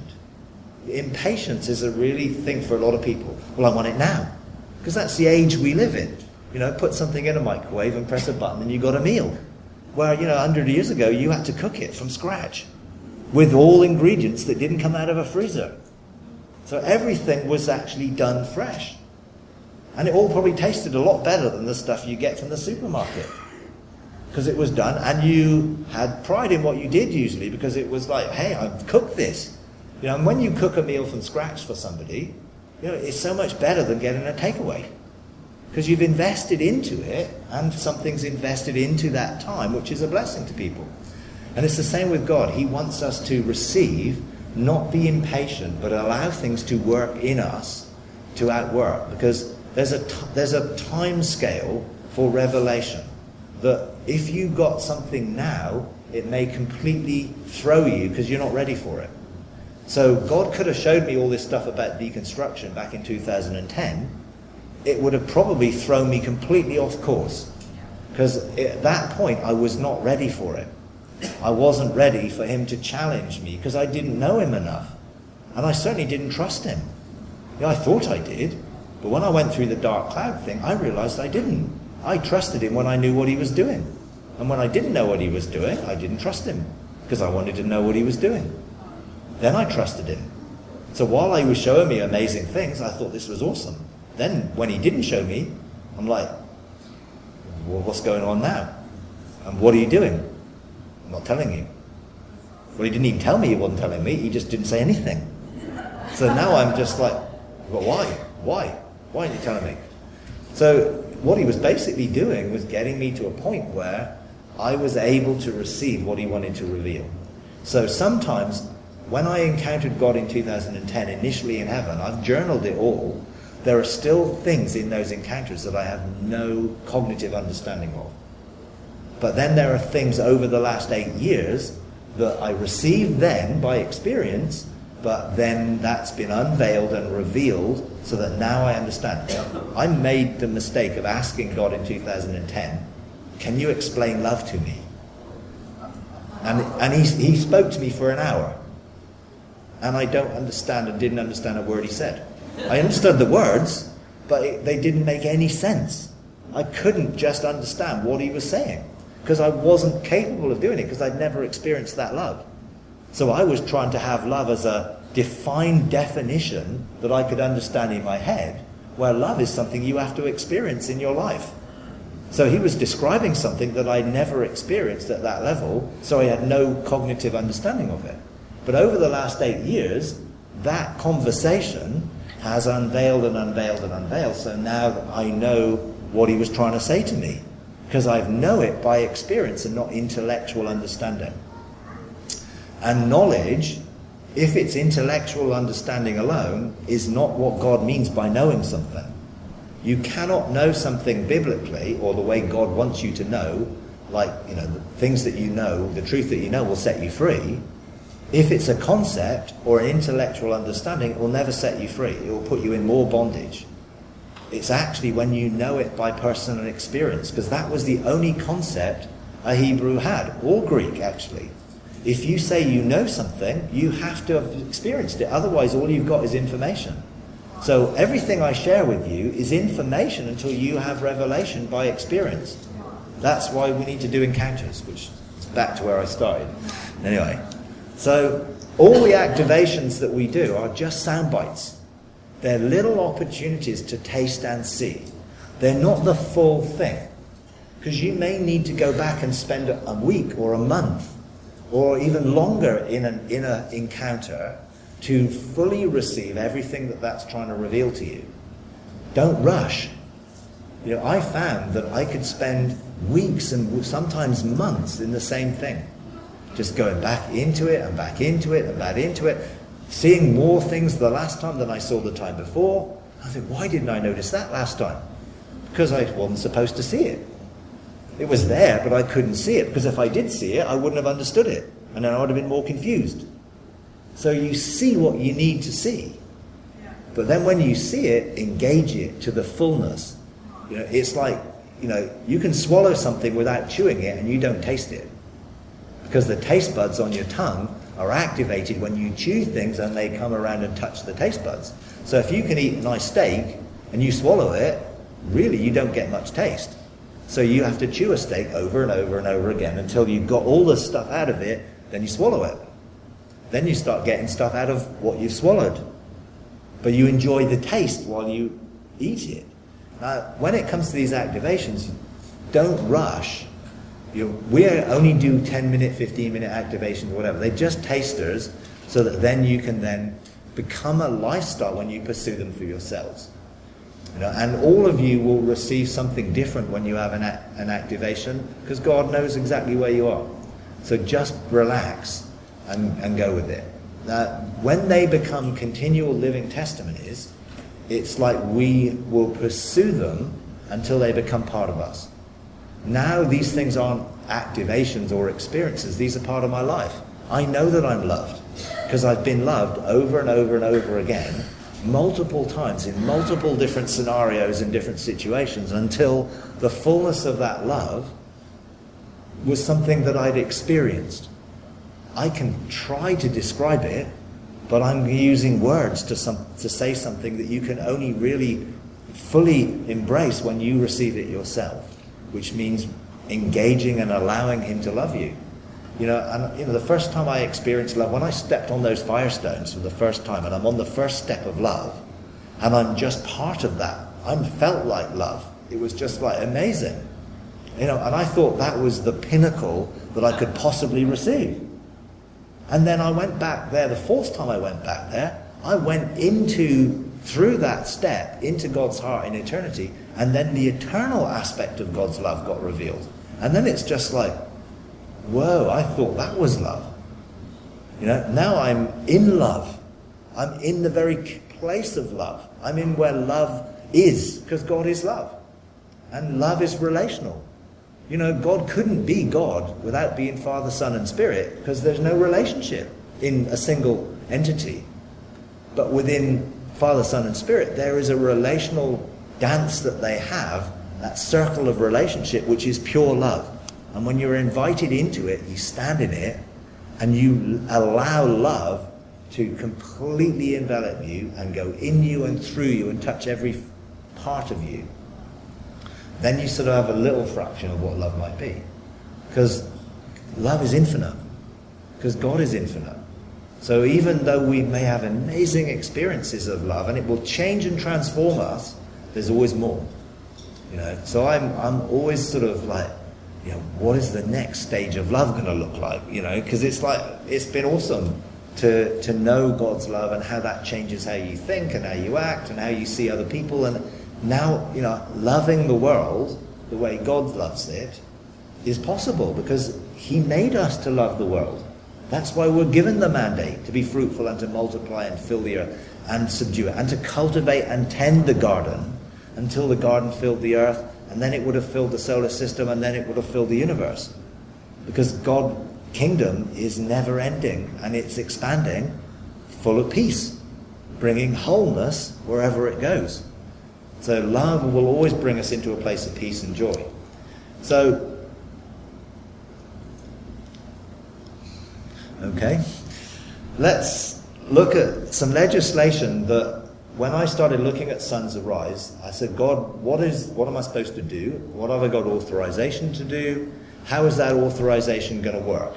Impatience is a really thing for a lot of people. Well, I want it now. Because that's the age we live in. Put something in a microwave and press a button and you got a meal. Where, 100 years ago, you had to cook it from scratch with all ingredients that didn't come out of a freezer. So everything was actually done fresh. And it all probably tasted a lot better than the stuff you get from the supermarket. Because it was done, and you had pride in what you did usually, because it was like, hey, I've cooked this. And when you cook a meal from scratch for somebody, it's so much better than getting a takeaway. Because you've invested into it, and something's invested into that time, which is a blessing to people. And it's the same with God. He wants us to receive, not be impatient, but allow things to work in us to outwork. Because there's a time scale for revelation that if you got something now, it may completely throw you because you're not ready for it. So God could have showed me all this stuff about deconstruction back in 2010. It would have probably thrown me completely off course, because at that point I was not ready for it. I wasn't ready for him to challenge me because I didn't know him enough, and I certainly didn't trust him. I thought I did, but when I went through the dark cloud thing, I realized I didn't. I trusted him when I knew what he was doing, and when I didn't know what he was doing, I didn't trust him because I wanted to know what he was doing. Then I trusted him. So while he was showing me amazing things, I thought this was awesome. Then when he didn't show me, I'm like, well, what's going on now? And what are you doing? I'm not telling you. Well, he didn't even tell me he wasn't telling me. He just didn't say anything. So now I'm just like, well, why? Why aren't you telling me? So what he was basically doing was getting me to a point where I was able to receive what he wanted to reveal. So sometimes when I encountered God in 2010, initially in heaven, I've journaled it all. There are still things in those encounters that I have no cognitive understanding of. But then there are things over the last 8 years that I received then by experience, but then that's been unveiled and revealed so that now I understand. I made the mistake of asking God in 2010, can you explain love to me? And he spoke to me for an hour. And I don't understand and didn't understand a word he said. I understood the words, but they didn't make any sense. I couldn't just understand what he was saying because I wasn't capable of doing it because I'd never experienced that love. So I was trying to have love as a defined definition that I could understand in my head, where love is something you have to experience in your life. So he was describing something that I never experienced at that level, so I had no cognitive understanding of it. But over the last 8 years, that conversation has unveiled and unveiled and unveiled, so now I know what he was trying to say to me, because I know it by experience and not intellectual understanding. And knowledge, if it's intellectual understanding alone, is not what God means by knowing something. You cannot know something biblically, or the way God wants you to know, like, the things that you know, the truth that you know will set you free. If it's a concept or an intellectual understanding, it will never set you free. It will put you in more bondage. It's actually when you know it by personal experience, because that was the only concept a Hebrew had, or Greek actually. If you say you know something, you have to have experienced it. Otherwise, all you've got is information. So everything I share with you is information until you have revelation by experience. That's why we need to do encounters, which is back to where I started. Anyway, so all the activations that we do are just sound bites. They're little opportunities to taste and see. They're not the full thing. Because you may need to go back and spend a week or a month or even longer in an inner encounter to fully receive everything that's trying to reveal to you. Don't rush. I found that I could spend weeks and sometimes months in the same thing. Just going back into it and back into it and back into it. Seeing more things the last time than I saw the time before. I think, why didn't I notice that last time? Because I wasn't supposed to see it. It was there, but I couldn't see it. Because if I did see it, I wouldn't have understood it. And then I would have been more confused. So you see what you need to see. But then when you see it, engage it to the fullness. It's like, you can swallow something without chewing it and you don't taste it. Because the taste buds on your tongue are activated when you chew things and they come around and touch the taste buds. So if you can eat a nice steak and you swallow it, really you don't get much taste. So you have to chew a steak over and over and over again until you've got all the stuff out of it, then you swallow it. Then you start getting stuff out of what you've swallowed. But you enjoy the taste while you eat it. Now, when it comes to these activations, don't rush. We only do 10-minute, 15-minute activations, whatever. They're just tasters so that then you can then become a lifestyle when you pursue them for yourselves. And all of you will receive something different when you have an activation, because God knows exactly where you are. So just relax and go with it. Now, when they become continual living testimonies, it's like we will pursue them until they become part of us. Now these things aren't activations or experiences. These are part of my life. I know that I'm loved because I've been loved over and over and over again, multiple times in multiple different scenarios and different situations, until the fullness of that love was something that I'd experienced. I can try to describe it, but I'm using words to say something that you can only really fully embrace when you receive it yourself, which means engaging and allowing him to love you. The first time I experienced love, when I stepped on those firestones for the first time, and I'm on the first step of love, and I'm just part of that, I felt like love. It was just like amazing. And I thought that was the pinnacle that I could possibly receive. And then I went back there, the fourth time I went back there, I went through that step into God's heart in eternity, and then the eternal aspect of God's love got revealed. And then it's just like, whoa, I thought that was love. Now I'm in love. I'm in the very place of love. I'm in where love is, because God is love. And love is relational. God couldn't be God without being Father, Son, and Spirit, because there's no relationship in a single entity. But within Father, Son, and Spirit, there is a relational dance that they have, that circle of relationship, which is pure love. And when you're invited into it, you stand in it, and you allow love to completely envelop you and go in you and through you and touch every part of you. Then you sort of have a little fraction of what love might be. Because love is infinite. Because God is infinite. So even though we may have amazing experiences of love, and it will change and transform us, there's always more. So I'm always sort of like, what is the next stage of love going to look like? Because it's been awesome to know God's love and how that changes how you think and how you act and how you see other people. And now, loving the world the way God loves it is possible because he made us to love the world. That's why we're given the mandate to be fruitful and to multiply and fill the earth and subdue it and to cultivate and tend the garden until the garden filled the earth, and then it would have filled the solar system, and then it would have filled the universe. Because God's kingdom is never ending and it's expanding, full of peace, bringing wholeness wherever it goes. So love will always bring us into a place of peace and joy. So, okay, let's look at some legislation that when I started looking at Sons Arise, I said, God, what am I supposed to do? What have I got authorization to do? How is that authorization going to work?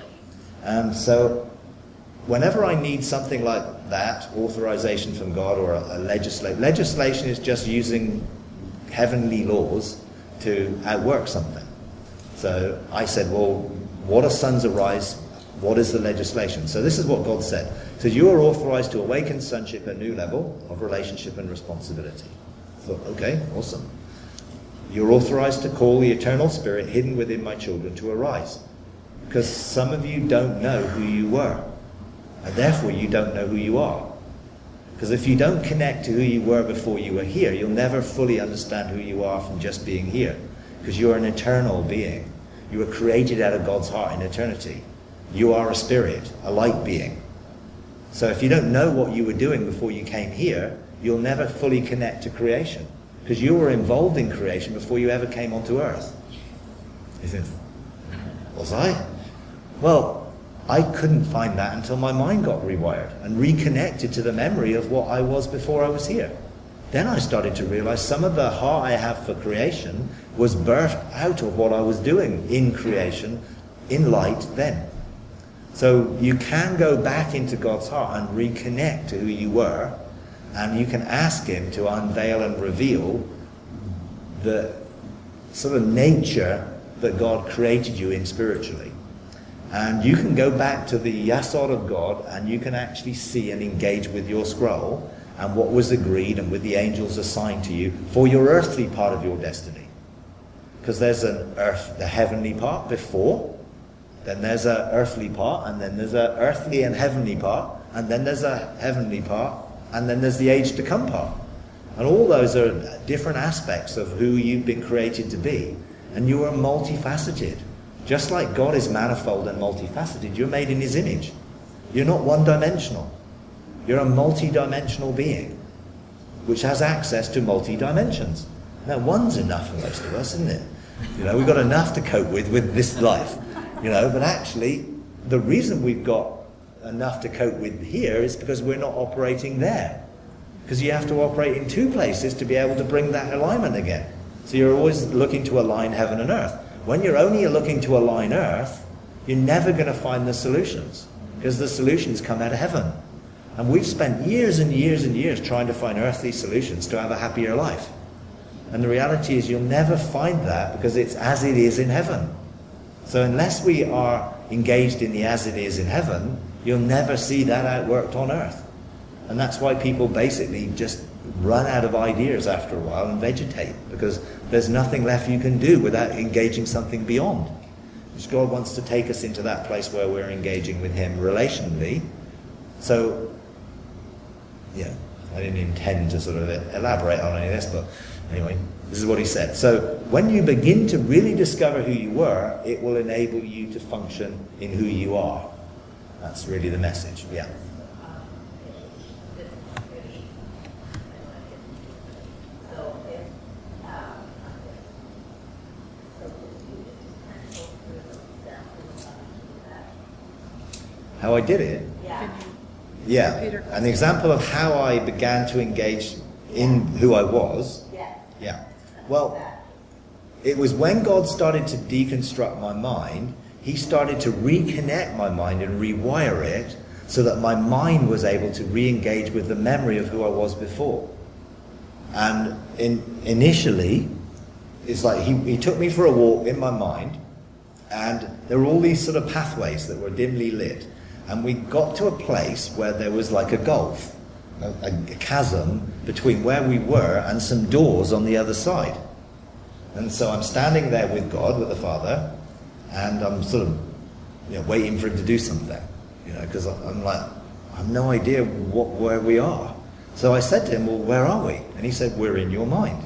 So whenever I need something like that, authorization from God or a legislation is just using heavenly laws to outwork something. So I said, well, what are Sons Arise? What is the legislation? So this is what God said. It says, you are authorized to awaken sonship at a new level of relationship and responsibility. I thought, okay, awesome. You're authorized to call the eternal spirit hidden within my children to arise. Because some of you don't know who you were. And therefore you don't know who you are. Because if you don't connect to who you were before you were here, you'll never fully understand who you are from just being here. Because you're an eternal being. You were created out of God's heart in eternity. You are a spirit, a light being. So if you don't know what you were doing before you came here, you'll never fully connect to creation. Because you were involved in creation before you ever came onto earth. You think, was I? Well, I couldn't find that until my mind got rewired and reconnected to the memory of what I was before I was here. Then I started to realize some of the heart I have for creation was birthed out of what I was doing in creation, in light then. So you can go back into God's heart and reconnect to who you were, and you can ask him to unveil and reveal the sort of nature that God created you in spiritually. And you can go back to the Yasod of God, and you can actually see and engage with your scroll and what was agreed and with the angels assigned to you for your earthly part of your destiny. Because there's the heavenly part before, then there's an earthly part, and then there's an earthly and heavenly part, and then there's a heavenly part, and then there's the age to come part. And all those are different aspects of who you've been created to be. And you are multifaceted. Just like God is manifold and multifaceted, you're made in his image. You're not one-dimensional. You're a multi-dimensional being, which has access to multi-dimensions. Now, one's enough for most of us, isn't it? We've got enough to cope with this life. But actually, the reason we've got enough to cope with here is because we're not operating there. Because you have to operate in two places to be able to bring that alignment again. So you're always looking to align heaven and earth. When you're only looking to align earth, you're never going to find the solutions. Because the solutions come out of heaven. And we've spent years and years and years trying to find earthly solutions to have a happier life. And the reality is you'll never find that because it's as it is in heaven. So unless we are engaged in the as it is in heaven, you'll never see that outworked on earth. And that's why people basically just run out of ideas after a while and vegetate, because there's nothing left you can do without engaging something beyond. Because God wants to take us into that place where we're engaging with him relationally. So, I didn't intend to sort of elaborate on any of this, but anyway, this is what he said. So when you begin to really discover who you were, it will enable you to function in who you are. That's really the message. Yeah. How I did it? Yeah. An example of how I began to engage in who I was. Yeah. Well, it was when God started to deconstruct my mind, he started to reconnect my mind and rewire it so that my mind was able to re-engage with the memory of who I was before. And initially, it's like he took me for a walk in my mind, and there were all these sort of pathways that were dimly lit. And we got to a place where there was like a gulf, a chasm between where we were and some doors on the other side. And so I'm standing there with God, with the Father, and I'm sort of waiting for him to do something, because I'm like, I have no idea where we are. So I said to him, well, where are we? And he said, we're in your mind.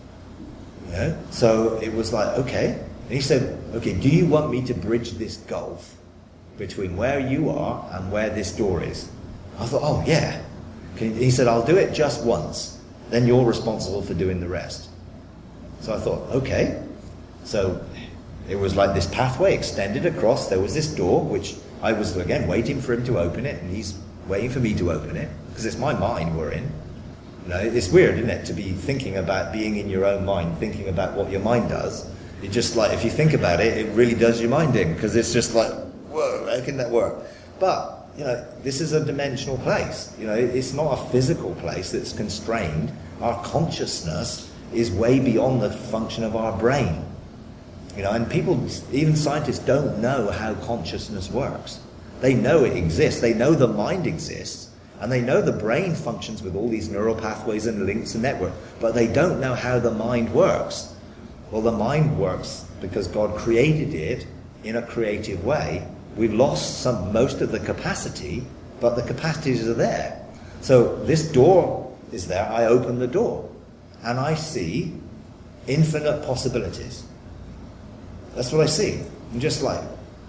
So it was like, okay. And he said, okay, do you want me to bridge this gulf between where you are and where this door is? I thought, oh yeah. He said, I'll do it just once. Then you're responsible for doing the rest. So I thought, okay. So it was like this pathway extended across. There was this door, which I was, again, waiting for him to open it, and he's waiting for me to open it, because it's my mind we're in. It's weird, isn't it, to be thinking about being in your own mind, thinking about what your mind does. It just like, if you think about it, it really does your mind in, because it's just like, whoa, how can that work? But, this is a dimensional place. It's not a physical place that's constrained. Our consciousness is way beyond the function of our brain. And people, even scientists, don't know how consciousness works. They know it exists. They know the mind exists. And they know the brain functions with all these neural pathways and links and networks. But they don't know how the mind works. Well, the mind works because God created it in a creative way. We've lost most of the capacity, but the capacities are there. So this door is there. I open the door. And I see infinite possibilities. That's what I see. I'm just like...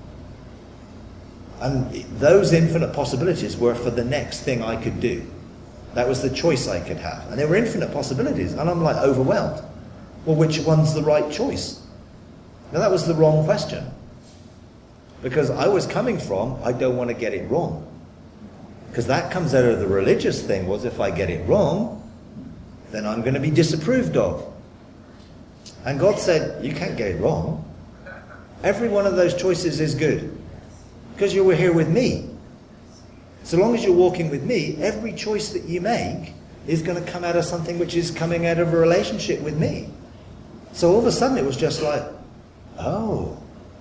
And those infinite possibilities were for the next thing I could do. That was the choice I could have. And there were infinite possibilities. And I'm like overwhelmed. Well, which one's the right choice? Now, that was the wrong question. Because I was coming from, I don't want to get it wrong. Because that comes out of the religious thing, was if I get it wrong, then I'm going to be disapproved of. And God said, you can't get it wrong. Every one of those choices is good. Because you were here with me. So long as you're walking with me, every choice that you make is going to come out of something which is coming out of a relationship with me. So all of a sudden it was just like, oh.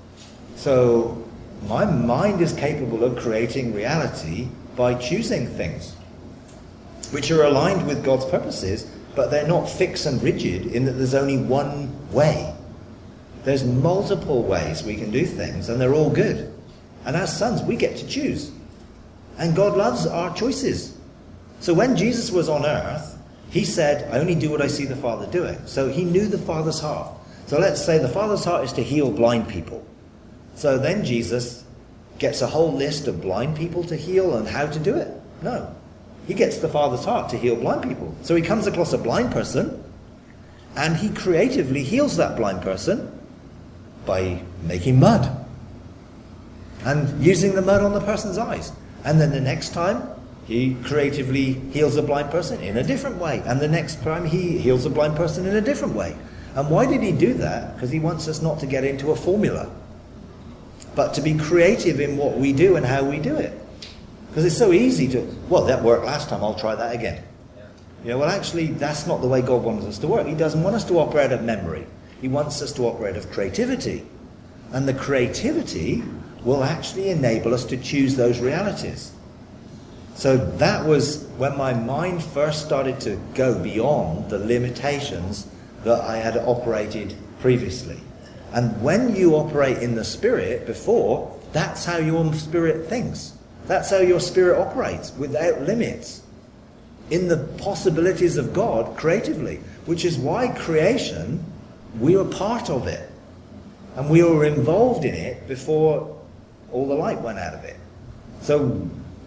So my mind is capable of creating reality by choosing things which are aligned with God's purposes, but they're not fixed and rigid in that there's only one way. There's multiple ways we can do things, and they're all good. And as sons, we get to choose. And God loves our choices. So when Jesus was on earth, he said, I only do what I see the Father doing. So he knew the Father's heart. So let's say the Father's heart is to heal blind people. So then Jesus gets a whole list of blind people to heal and how to do it. No. He gets the Father's heart to heal blind people. So he comes across a blind person, and he creatively heals that blind person by making mud and using the mud on the person's eyes. And then the next time, he creatively heals a blind person in a different way. And the next time, he heals a blind person in a different way. And why did he do that? Because he wants us not to get into a formula, but to be creative in what we do and how we do it. Because it's so easy to, well, that worked last time, I'll try that again. Well, actually, that's not the way God wants us to work. He doesn't want us to operate of memory. He wants us to operate of creativity. And the creativity will actually enable us to choose those realities. So that was when my mind first started to go beyond the limitations that I had operated previously. And when you operate in the Spirit before, that's how your spirit thinks. That's how your spirit operates, without limits, in the possibilities of God creatively, which is why creation, we are part of it. And we were involved in it before all the light went out of it. So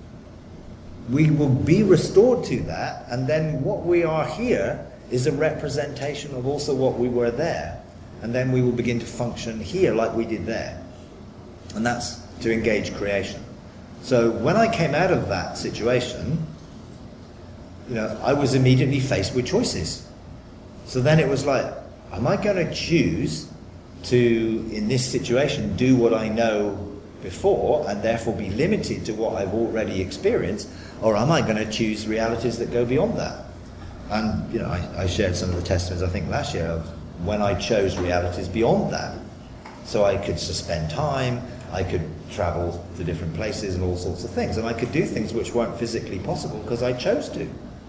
we will be restored to that, and then what we are here is a representation of also what we were there. And then we will begin to function here like we did there. And that's to engage creation. So when I came out of that situation, I was immediately faced with choices. So then it was like, am I going to choose to, in this situation, do what I know before and therefore be limited to what I've already experienced, or am I going to choose realities that go beyond that? And I shared some of the testimonies I think last year of when I chose realities beyond that. So I could suspend time, I could travel to different places and all sorts of things, and I could do things which weren't physically possible because I chose to.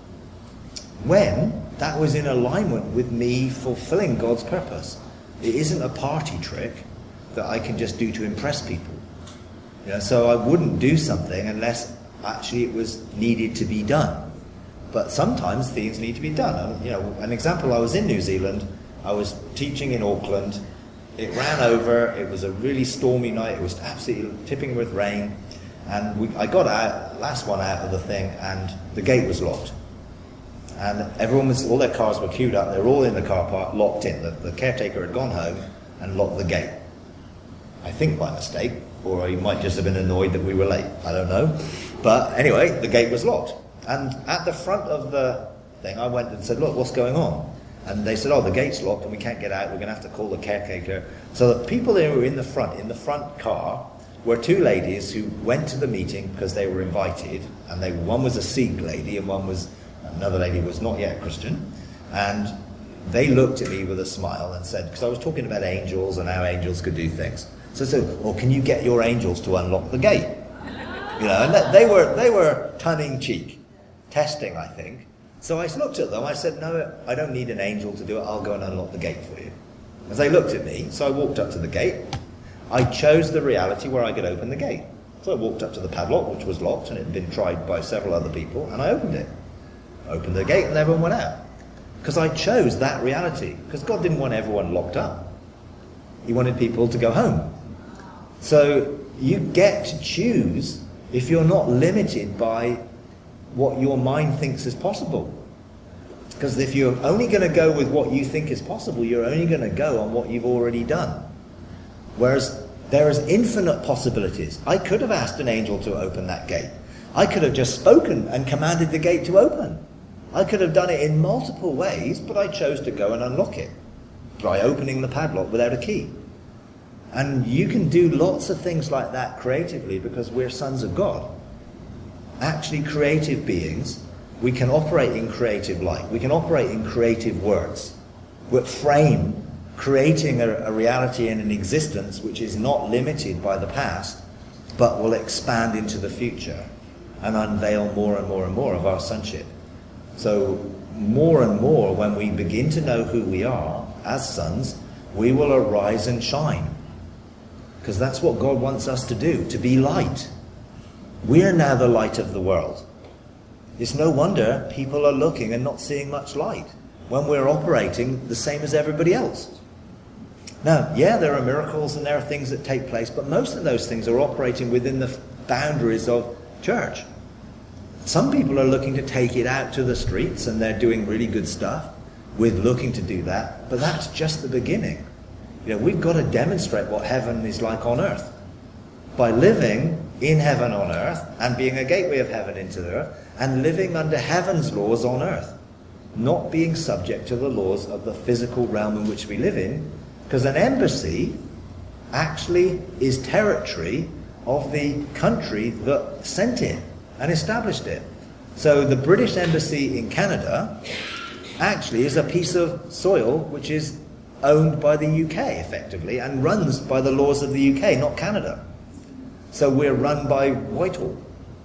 When that was in alignment with me fulfilling God's purpose. It isn't a party trick that I can just do to impress people. So I wouldn't do something unless actually it was needed to be done. But sometimes things need to be done. An example, I was in New Zealand, I was teaching in Auckland, it ran over, it was a really stormy night, it was absolutely tipping with rain, and I got out, last one out of the thing, and the gate was locked. And all their cars were queued up, they were all in the car park, locked in. The caretaker had gone home and locked the gate. I think by mistake, or he might just have been annoyed that we were late, I don't know. But anyway, the gate was locked. And at the front of the thing, I went and said, look, what's going on? And they said, the gate's locked and we can't get out, we're going to have to call the caretaker. So the people who were in the front car, were two ladies who went to the meeting because they were invited, and one was a Sikh lady and another lady was not yet a Christian, and they looked at me with a smile and said, because I was talking about angels and how angels could do things. So I said, well, can you get your angels to unlock the gate? And they were tongue-in-cheek, testing, I think. So I looked at them, I said, no, I don't need an angel to do it, I'll go and unlock the gate for you. As they looked at me, so I walked up to the gate. I chose the reality where I could open the gate. So I walked up to the padlock, which was locked, and it had been tried by several other people, and I opened it. Opened the gate and everyone went out. Because I chose that reality. Because God didn't want everyone locked up. He wanted people to go home. So you get to choose if you're not limited by what your mind thinks is possible. Because if you're only going to go with what you think is possible, you're only going to go on what you've already done. Whereas there is infinite possibilities. I could have asked an angel to open that gate. I could have just spoken and commanded the gate to open. I could have done it in multiple ways, but I chose to go and unlock it by opening the padlock without a key. And you can do lots of things like that creatively because we're sons of God. Actually creative beings, we can operate in creative light. We can operate in creative words. We frame creating a reality and an existence which is not limited by the past, but will expand into the future and unveil more and more and more of our sonship. So more and more, when we begin to know who we are as sons, we will arise and shine. Because that's what God wants us to do, to be light. We're now the light of the world. It's no wonder people are looking and not seeing much light when we're operating the same as everybody else. Now, yeah, there are miracles and there are things that take place, but most of those things are operating within the boundaries of church. Some people are looking to take it out to the streets, and they're doing really good stuff with looking to do that, but that's just the beginning. We've got to demonstrate what heaven is like on earth by living in heaven on earth and being a gateway of heaven into the earth and living under heaven's laws on earth, not being subject to the laws of the physical realm in which we live in, because an embassy actually is territory of the country that sent it and established it. So the British Embassy in Canada actually is a piece of soil which is owned by the UK effectively and runs by the laws of the UK, not Canada. So we're run by Whitehall.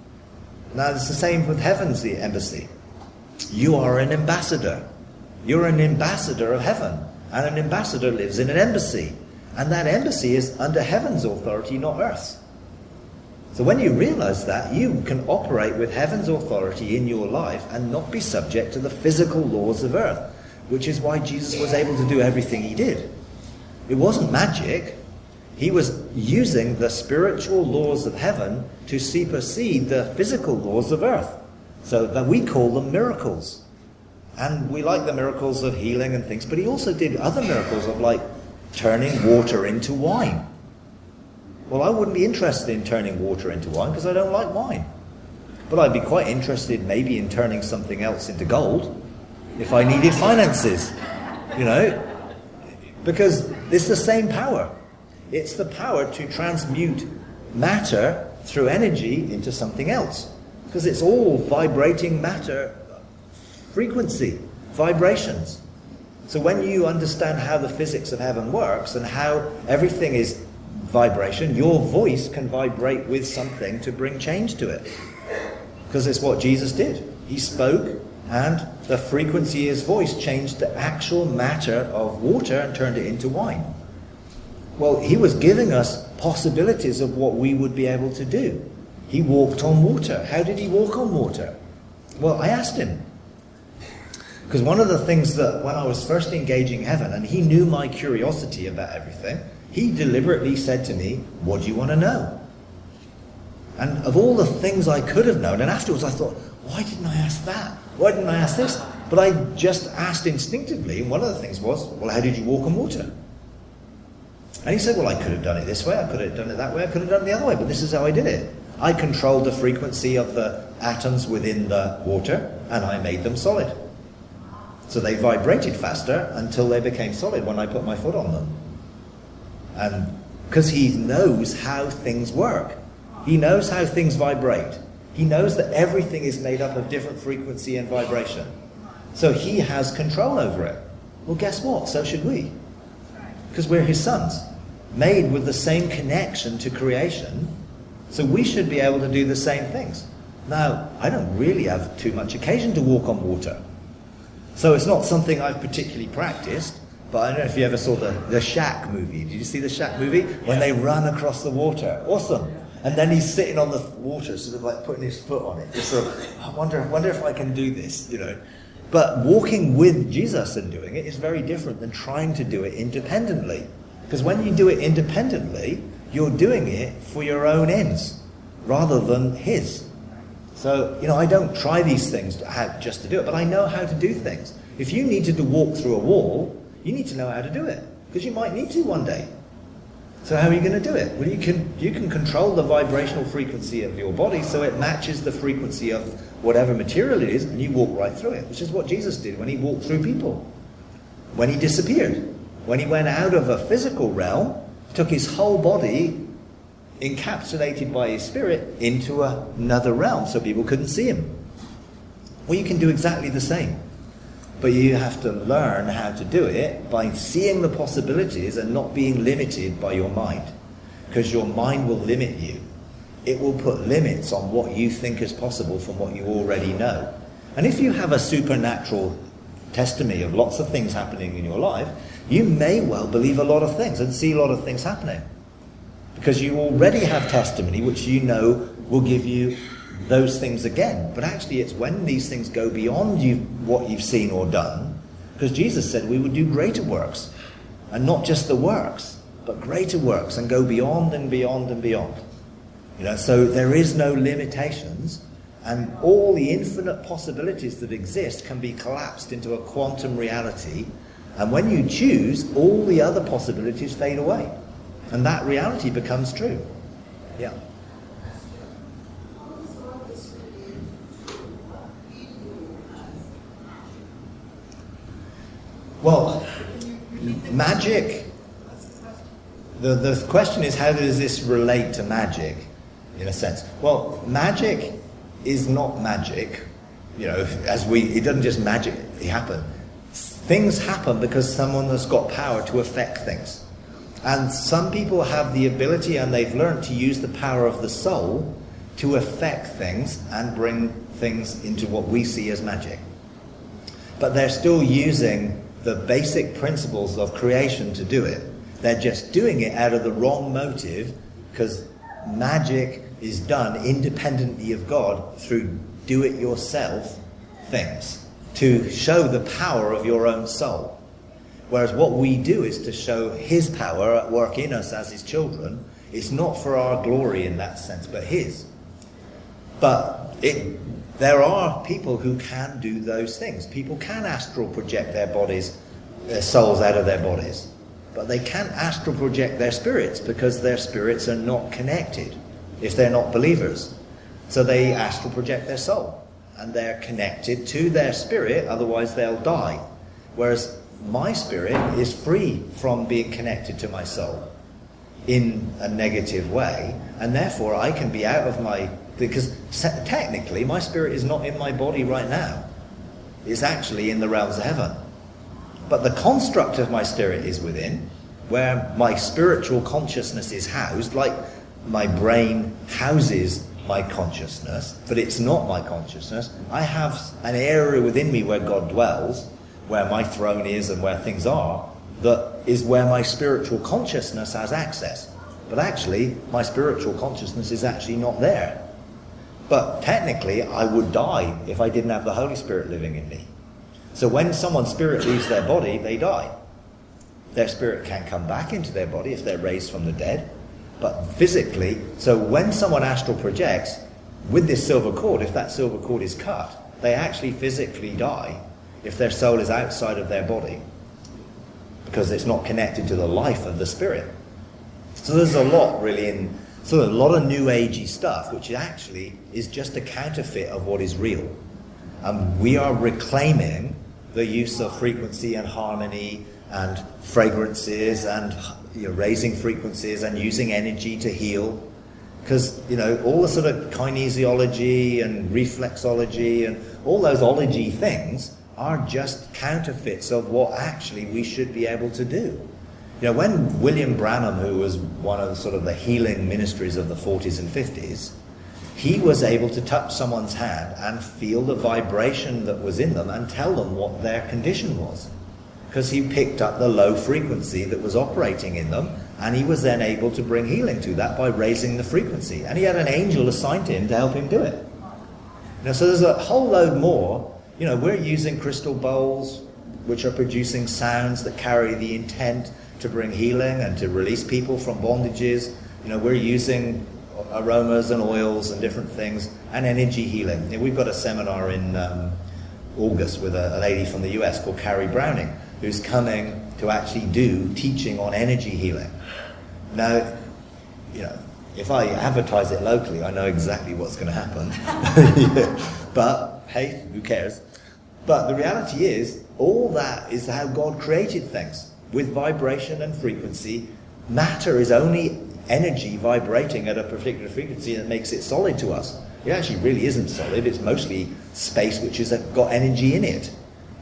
Now it's the same with Heaven's the embassy. You are an ambassador. You're an ambassador of heaven, and an ambassador lives in an embassy, and that embassy is under heaven's authority, not earth's. So when you realize that, you can operate with heaven's authority in your life and not be subject to the physical laws of earth, which is why Jesus was able to do everything he did. It wasn't magic. He was using the spiritual laws of heaven to supersede the physical laws of earth. So that we call them miracles. And we like the miracles of healing and things, but he also did other miracles of like turning water into wine. Well, I wouldn't be interested in turning water into wine because I don't like wine. But I'd be quite interested maybe in turning something else into gold if I needed finances, because it's the same power. It's the power to transmute matter through energy into something else. Because it's all vibrating matter, frequency, vibrations. So when you understand how the physics of heaven works and how everything is vibration, your voice can vibrate with something to bring change to it. Because it's what Jesus did. He spoke, and the frequency of his voice changed the actual matter of water and turned it into wine. Well, he was giving us possibilities of what we would be able to do. He walked on water. How did he walk on water? Well, I asked him. Because one of the things that when I was first engaging heaven, and he knew my curiosity about everything, he deliberately said to me, what do you want to know? And of all the things I could have known, and afterwards I thought, why didn't I ask that? Why didn't I ask this? But I just asked instinctively, and one of the things was, well, how did you walk on water? And he said, well, I could have done it this way, I could have done it that way, I could have done it the other way, but this is how I did it. I controlled the frequency of the atoms within the water, and I made them solid. So they vibrated faster until they became solid when I put my foot on them. And because he knows how things work. He knows how things vibrate. He knows that everything is made up of different frequency and vibration. So he has control over it. Well, guess what? So should we. Because we're his sons, made with the same connection to creation. So we should be able to do the same things. Now, I don't really have too much occasion to walk on water. So it's not something I've particularly practiced. But I don't know if you ever saw the Shaq movie. Did you see the Shaq movie? When they run across the water. Awesome. And then he's sitting on the water, sort of like putting his foot on it. Just sort of, I wonder if I can do this, you know. But walking with Jesus and doing it is very different than trying to do it independently. Because when you do it independently, you're doing it for your own ends rather than his. So, you know, I don't try these things just to do it, but I know how to do things. If you needed to walk through a wall, you need to know how to do it, because you might need to one day. So how are you going to do it? Well, you can control the vibrational frequency of your body so it matches the frequency of whatever material it is, and you walk right through it, which is what Jesus did when he walked through people. When he disappeared. When he went out of a physical realm, took his whole body, encapsulated by his spirit, into another realm so people couldn't see him. Well, you can do exactly the same. But you have to learn how to do it by seeing the possibilities and not being limited by your mind. Because your mind will limit you. It will put limits on what you think is possible from what you already know. And if you have a supernatural testimony of lots of things happening in your life, you may well believe a lot of things and see a lot of things happening. Because you already have testimony which you know will give you those things again. But actually it's when these things go beyond what you've seen or done, because Jesus said we would do greater works, and not just the works, but greater works, and go beyond and beyond and beyond. You know, so there is no limitations, and all the infinite possibilities that exist can be collapsed into a quantum reality, and when you choose, all the other possibilities fade away, and that reality becomes true. Yeah. Well, magic, the question is, how does this relate to magic, in a sense? Well, magic is not magic, you know, it doesn't just magically happen. Things happen because someone has got power to affect things. And some people have the ability, and they've learned to use the power of the soul to affect things and bring things into what we see as magic. But they're still using the basic principles of creation to do it. They're just doing it out of the wrong motive, because magic is done independently of God through do-it-yourself things to show the power of your own soul. Whereas what we do is to show his power at work in us as his children. It's not for our glory in that sense, but his. But there are people who can do those things. People can astral project their bodies, their souls out of their bodies. But they can't astral project their spirits, because their spirits are not connected if they're not believers. So they astral project their soul, and they're connected to their spirit, otherwise they'll die. Whereas my spirit is free from being connected to my soul. in a negative way, and therefore I can be out of because technically my spirit is not in my body right now. It's actually in the realms of heaven. But the construct of my spirit is within, where my spiritual consciousness is housed, like my brain houses my consciousness, but it's not my consciousness. I have an area within me where God dwells, where my throne is and where things are, that is where my spiritual consciousness has access. But actually, my spiritual consciousness is actually not there. But technically, I would die if I didn't have the Holy Spirit living in me. So when someone's spirit leaves their body, they die. Their spirit can come back into their body if they're raised from the dead. But physically, so when someone astral projects, with this silver cord, if that silver cord is cut, they actually physically die if their soul is outside of their body, because it's not connected to the life of the spirit. So there's a lot really a lot of new agey stuff, which actually is just a counterfeit of what is real. And we are reclaiming the use of frequency and harmony and fragrances and raising frequencies and using energy to heal. Because, all the sort of kinesiology and reflexology and all those ology things are just counterfeits of what actually we should be able to do. When William Branham, who was one of sort of the healing ministries of the 40s and 50s, he was able to touch someone's hand and feel the vibration that was in them and tell them what their condition was. Because he picked up the low frequency that was operating in them, and he was then able to bring healing to that by raising the frequency. And he had an angel assigned to him to help him do it. So there's a whole load more. We're using crystal bowls, which are producing sounds that carry the intent to bring healing and to release people from bondages. We're using aromas and oils and different things, and energy healing. We've got a seminar in August with a lady from the US called Carrie Browning, who's coming to actually do teaching on energy healing. Now, if I advertise it locally, I know exactly what's going to happen. But hey, who cares? But the reality is, all that is how God created things. With vibration and frequency, matter is only energy vibrating at a particular frequency that makes it solid to us. It actually really isn't solid. It's mostly space which has got energy in it.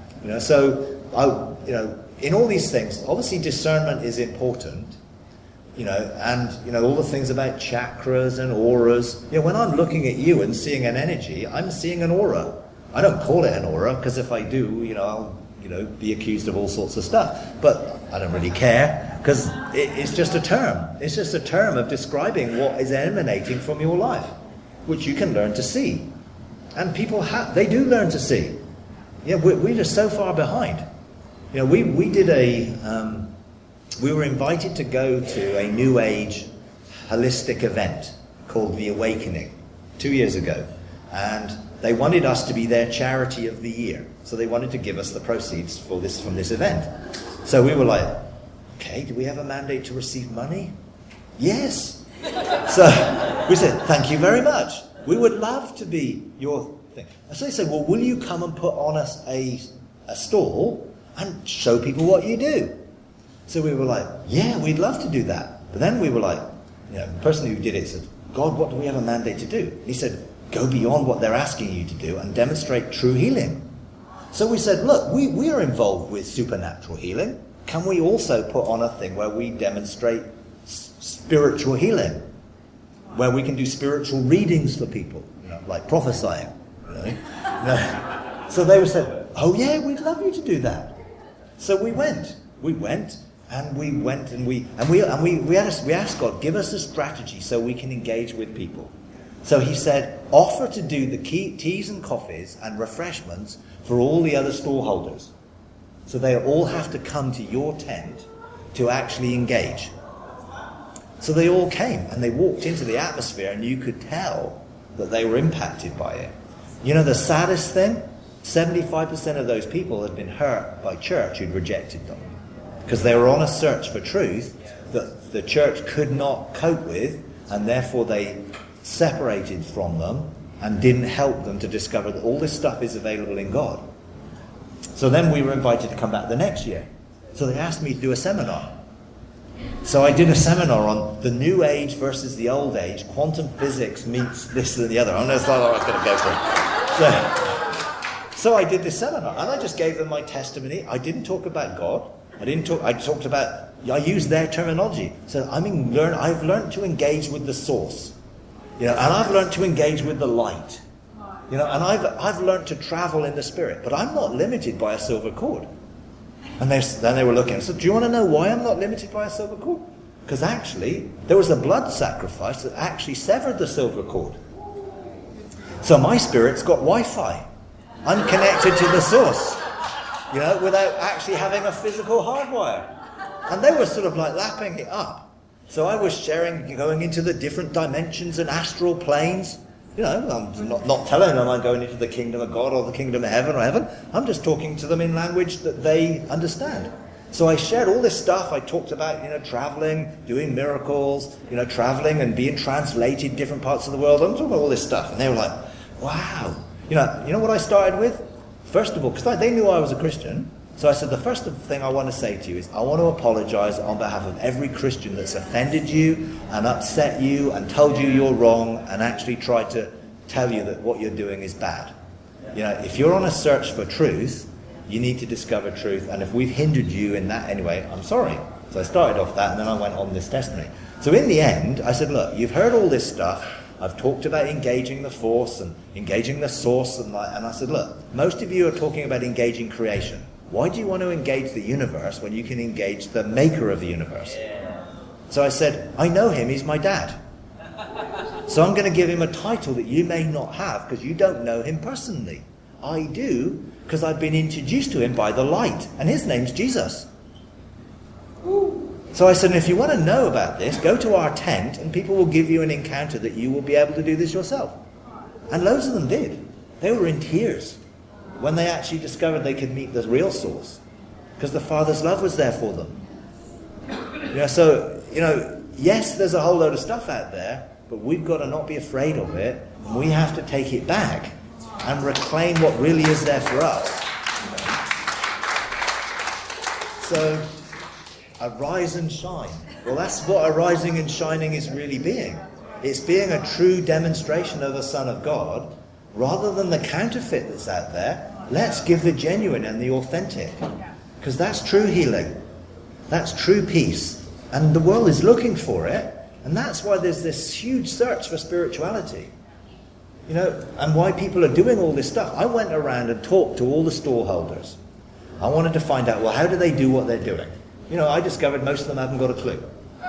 In all these things, obviously discernment is important. And all the things about chakras and auras. When I'm looking at you and seeing an energy, I'm seeing an aura. I don't call it an aura, because if I do, I'll be accused of all sorts of stuff. But I don't really care, because it's just a term. It's just a term of describing what is emanating from your life, which you can learn to see. And people they do learn to see. We're just so far behind. We did we were invited to go to a New Age holistic event called The Awakening 2 years ago. And they wanted us to be their charity of the year. So they wanted to give us the proceeds from this event. So we were like, okay, do we have a mandate to receive money? Yes. So we said, thank you very much. We would love to be your thing. And so they said, well, will you come and put on us a stall and show people what you do? So we were like, yeah, we'd love to do that. But then we were like, the person who did it said, God, what do we have a mandate to do? He said, go beyond what they're asking you to do and demonstrate true healing. So we said, look, we are involved with supernatural healing. Can we also put on a thing where we demonstrate spiritual healing? Where we can do spiritual readings for people, like prophesying. So they said, oh yeah, we'd love you to do that. So we went. And we asked God, give us a strategy so we can engage with people. So he said, offer to do the teas and coffees and refreshments for all the other stallholders. So they all have to come to your tent to actually engage. So they all came and they walked into the atmosphere, and you could tell that they were impacted by it. The saddest thing? 75% of those people had been hurt by church who'd rejected them. Because they were on a search for truth that the church could not cope with, and therefore they separated from them and didn't help them to discover that all this stuff is available in God. So then we were invited to come back the next year. So they asked me to do a seminar. So I did a seminar on the new age versus the old age. Quantum physics meets this and the other. I know that's not what I was going to go for. So I did this seminar, and I just gave them my testimony. I didn't talk about God. I used their terminology. So I've learned to engage with the source. And I've learned to engage with the light. And I've learned to travel in the spirit. But I'm not limited by a silver cord. And then they were looking and said, do you want to know why I'm not limited by a silver cord? Because actually, there was a blood sacrifice that actually severed the silver cord. So my spirit's got Wi-Fi. I'm connected to the source, without actually having a physical hardwire. And they were sort of like lapping it up. So I was sharing, going into the different dimensions and astral planes. I'm not telling them I'm going into the kingdom of God or the kingdom of heaven or heaven. I'm just talking to them in language that they understand. So I shared all this stuff. I talked about, traveling, doing miracles, traveling and being translated different parts of the world. I'm talking about all this stuff. And they were like, wow. You know what I started with? First of all, because they knew I was a Christian. So I said, the first thing I want to say to you is I want to apologize on behalf of every Christian that's offended you and upset you and told you you're wrong and actually tried to tell you that what you're doing is bad. If you're on a search for truth, you need to discover truth. And if we've hindered you in that anyway, I'm sorry. So I started off that, and then I went on this testimony. So in the end, I said, look, you've heard all this stuff. I've talked about engaging the force and engaging the source. And I said, look, most of you are talking about engaging creation. Why do you want to engage the universe when you can engage the maker of the universe? So I said, I know him, he's my dad. So I'm going to give him a title that you may not have because you don't know him personally. I do because I've been introduced to him by the light, and his name's Jesus. So I said, if you want to know about this, go to our tent and people will give you an encounter that you will be able to do this yourself. And loads of them did. They were in tears when they actually discovered they could meet the real source, because the Father's love was there for them. Yes, there's a whole load of stuff out there, but we've got to not be afraid of it, and we have to take it back and reclaim what really is there for us. So, arise and shine. Well, that's what arising and shining is really being. It's being a true demonstration of the Son of God, rather than the counterfeit that's out there. Let's give the genuine and the authentic. Because that's true healing. That's true peace. And the world is looking for it. And that's why there's this huge search for spirituality. And why people are doing all this stuff. I went around and talked to all the stallholders. I wanted to find out, well, how do they do what they're doing? I discovered most of them haven't got a clue.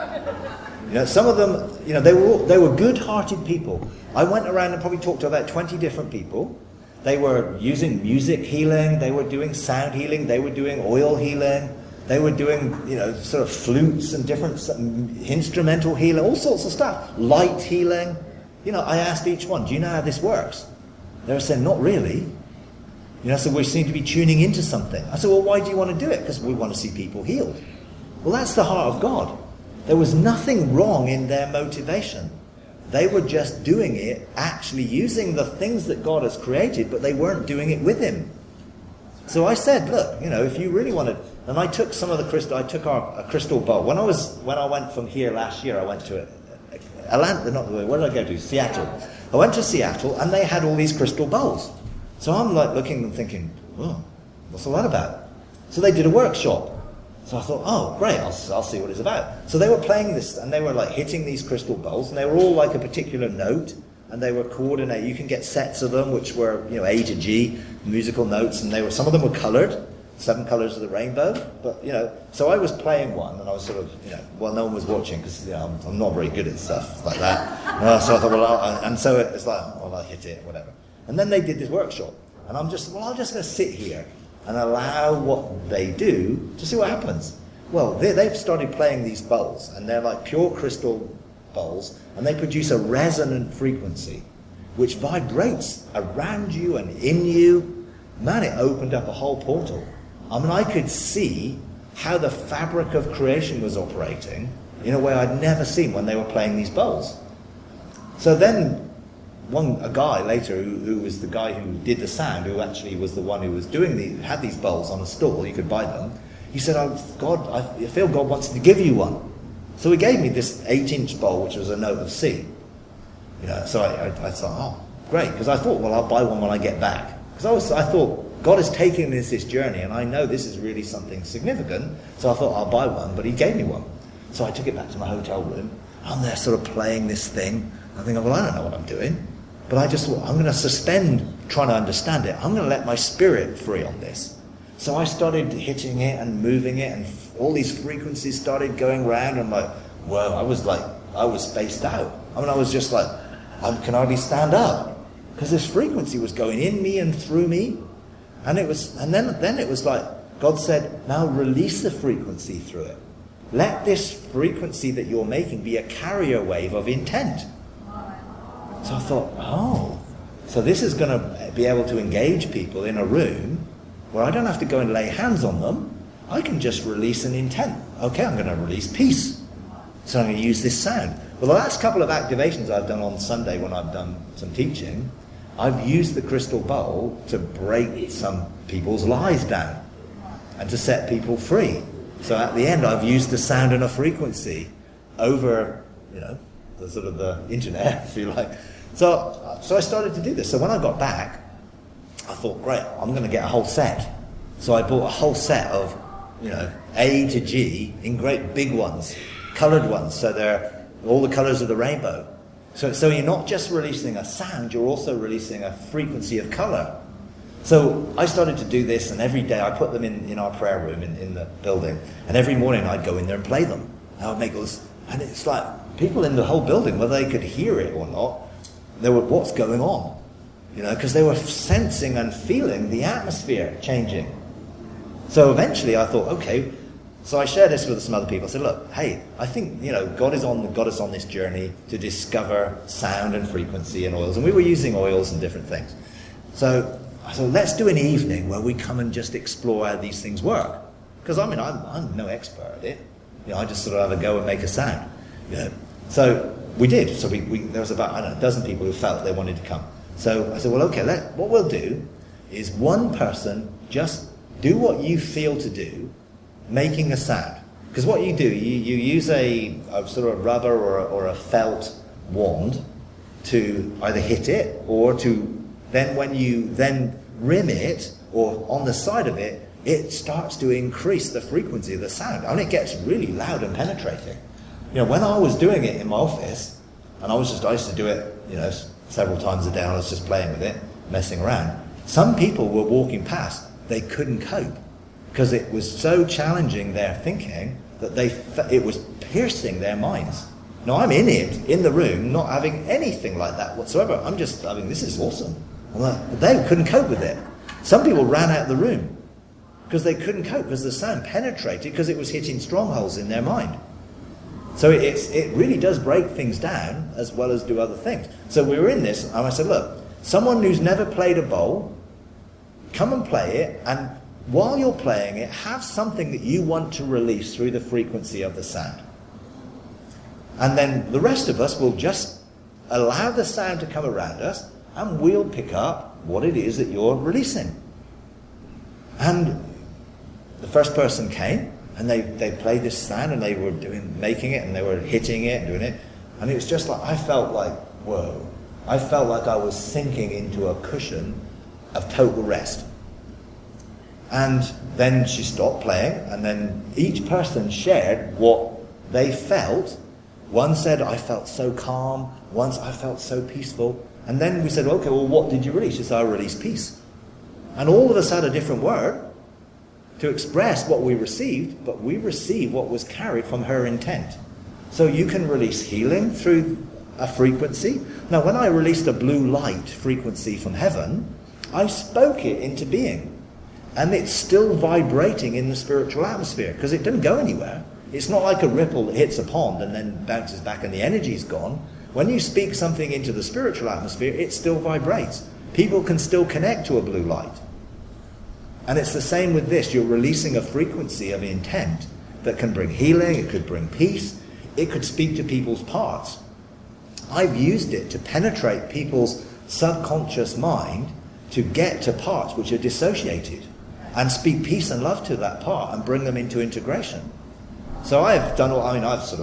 Some of them, they were good-hearted people. I went around and probably talked to about 20 different people. They were using music healing. They were doing sound healing. They were doing oil healing. They were doing, sort of flutes and different instrumental healing, all sorts of stuff. Light healing. I asked each one, do you know how this works? They were saying, not really. So we seem to be tuning into something. I said, well, why do you want to do it? Because we want to see people healed. Well, that's the heart of God. There was nothing wrong in their motivation. They were just doing it, actually using the things that God has created, but they weren't doing it with him. So I said, look, if you really want to... And I took some of the crystal... I took a crystal bowl. When I went from here last year, I went to Atlanta, where did I go to? Seattle. I went to Seattle, and they had all these crystal bowls. So I'm like looking and thinking, oh, what's all that about? So they did a workshop. So I thought, oh, great, I'll see what it's about. So they were playing this, and they were like hitting these crystal bowls, and they were all like a particular note, and they were coordinated. You can get sets of them, which were, A to G, musical notes, and some of them were coloured, 7 colours of the rainbow. But, so I was playing one, and I was sort of, no one was watching, because, I'm not very good at stuff like that. So I thought, and so it's like, I'll hit it, whatever. And then they did this workshop, and I'm just going to sit here and allow what they do to see what happens. Well, they've started playing these bowls, and they're like pure crystal bowls, and they produce a resonant frequency which vibrates around you and in you. Man, it opened up a whole portal. I could see how the fabric of creation was operating in a way I'd never seen when they were playing these bowls. So then a guy later who was the guy who did the sound, who actually was the one who was had these bowls on a stall, you could buy them. He said, I feel God wants to give you one. So he gave me this 8-inch bowl, which was a note of C. So I thought, oh, great, because I thought, well, I'll buy one when I get back. Because I thought, God is taking this journey, and I know this is really something significant, so I thought I'll buy one, but he gave me one. So I took it back to my hotel room. I'm there sort of playing this thing. I think, well, I don't know what I'm doing. But I just thought, I'm going to suspend trying to understand it. I'm going to let my spirit free on this. So I started hitting it and moving it, and all these frequencies started going round. And I'm like, whoa, I was spaced out. I mean, I was just like, I can hardly stand up. Because this frequency was going in me and through me. And then it was like, God said, now release the frequency through it. Let this frequency that you're making be a carrier wave of intent. So I thought, oh, so this is going to be able to engage people in a room where I don't have to go and lay hands on them. I can just release an intent. Okay, I'm going to release peace. So I'm going to use this sound. Well, the last couple of activations I've done on Sunday when I've done some teaching, I've used the crystal bowl to break some people's lies down and to set people free. So at the end, I've used the sound and a frequency over, the sort of the internet, if you like. So I started to do this. So when I got back, I thought, great, I'm going to get a whole set. So I bought a whole set of, A to G in great big ones, coloured ones. So they're all the colours of the rainbow. So you're not just releasing a sound, you're also releasing a frequency of colour. So I started to do this, and every day I put them in our prayer room in the building. And every morning I'd go in there and play them. I would make all this, and it's like people in the whole building, whether they could hear it or not, they were, what's going on? Because they were sensing and feeling the atmosphere changing. So eventually I thought, okay, so I shared this with some other people. I said, look, hey, I think, God got us on this journey to discover sound and frequency and oils. And we were using oils and different things. So let's do an evening where we come and just explore how these things work. Because, I'm no expert at it. I just sort of have a go and make a sound. So we did. So there was about, a dozen people who felt they wanted to come. So I said, well, okay, what we'll do is one person just do what you feel to do, making a sound. Because what you do, you use a sort of rubber or a felt wand to either hit it or to then when you then rim it or on the side of it, it starts to increase the frequency of the sound. And it gets really loud and penetrating. When I was doing it in my office, and I used to do it, several times a day, and I was just playing with it, messing around. Some people were walking past, they couldn't cope because it was so challenging their thinking that it was piercing their minds. Now I'm in the room, not having anything like that whatsoever. I'm just, this is awesome. They couldn't cope with it. Some people ran out of the room because they couldn't cope because the sound penetrated because it was hitting strongholds in their mind. So it really does break things down as well as do other things. So we were in this, and I said, look, someone who's never played a bowl, come and play it, and while you're playing it, have something that you want to release through the frequency of the sound. And then the rest of us will just allow the sound to come around us, and we'll pick up what it is that you're releasing. And the first person came, and they played this sound, and they were making it, and they were hitting it and doing it. And it was just like, I felt like, whoa. I felt like I was sinking into a cushion of total rest. And then she stopped playing, and then each person shared what they felt. One said, I felt so calm. Once I felt so peaceful. And then we said, okay, well, what did you release? She said, I released peace. And all of us had a different word to express what we received, but we received what was carried from her intent. So you can release healing through a frequency. Now, when I released a blue light frequency from heaven, I spoke it into being. And it's still vibrating in the spiritual atmosphere because it didn't go anywhere. It's not like a ripple that hits a pond and then bounces back and the energy's gone. When you speak something into the spiritual atmosphere, it still vibrates. People can still connect to a blue light. And it's the same with this. You're releasing a frequency of intent that can bring healing, it could bring peace, it could speak to people's parts. I've used it to penetrate people's subconscious mind to get to parts which are dissociated and speak peace and love to that part and bring them into integration. So I've done all, I've sort of,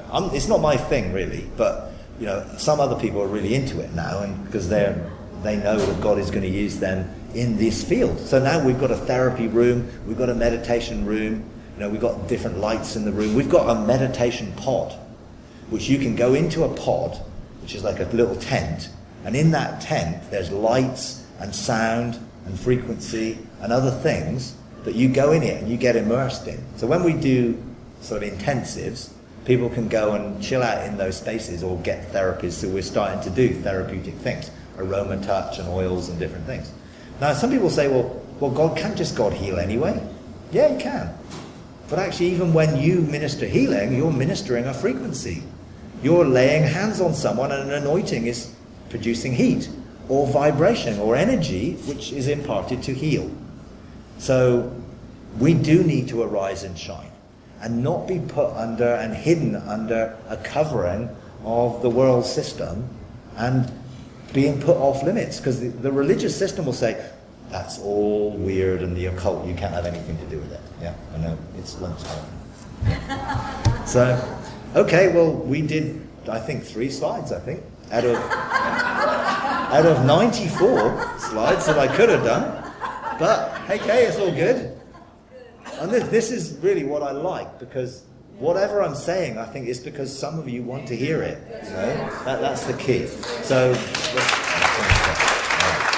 it's not my thing really, but some other people are really into it now, and because they know that God is going to use them in this field. So now we've got a therapy room, we've got a meditation room, we've got different lights in the room. We've got a meditation pod, which you can go into a pod, which is like a little tent, and in that tent there's lights and sound and frequency and other things that you go in it and you get immersed in. So when we do sort of intensives, people can go and chill out in those spaces or get therapies. So we're starting to do therapeutic things, aroma touch and oils and different things. Now some people say, well, can't God heal anyway? Yeah, he can. But actually, even when you minister healing, you're ministering a frequency. You're laying hands on someone and an anointing is producing heat or vibration or energy which is imparted to heal. So we do need to arise and shine and not be put under and hidden under a covering of the world system and being put off limits, because the religious system will say, that's all weird and the occult, you can't have anything to do with it. Yeah, I know, it's lunchtime. So, okay, well, we did, I think, 3 slides, out of 94 slides that I could have done. But, hey, it's all good. And this is really what I like, because whatever I'm saying, I think is because some of you want to hear it. That's the key. So,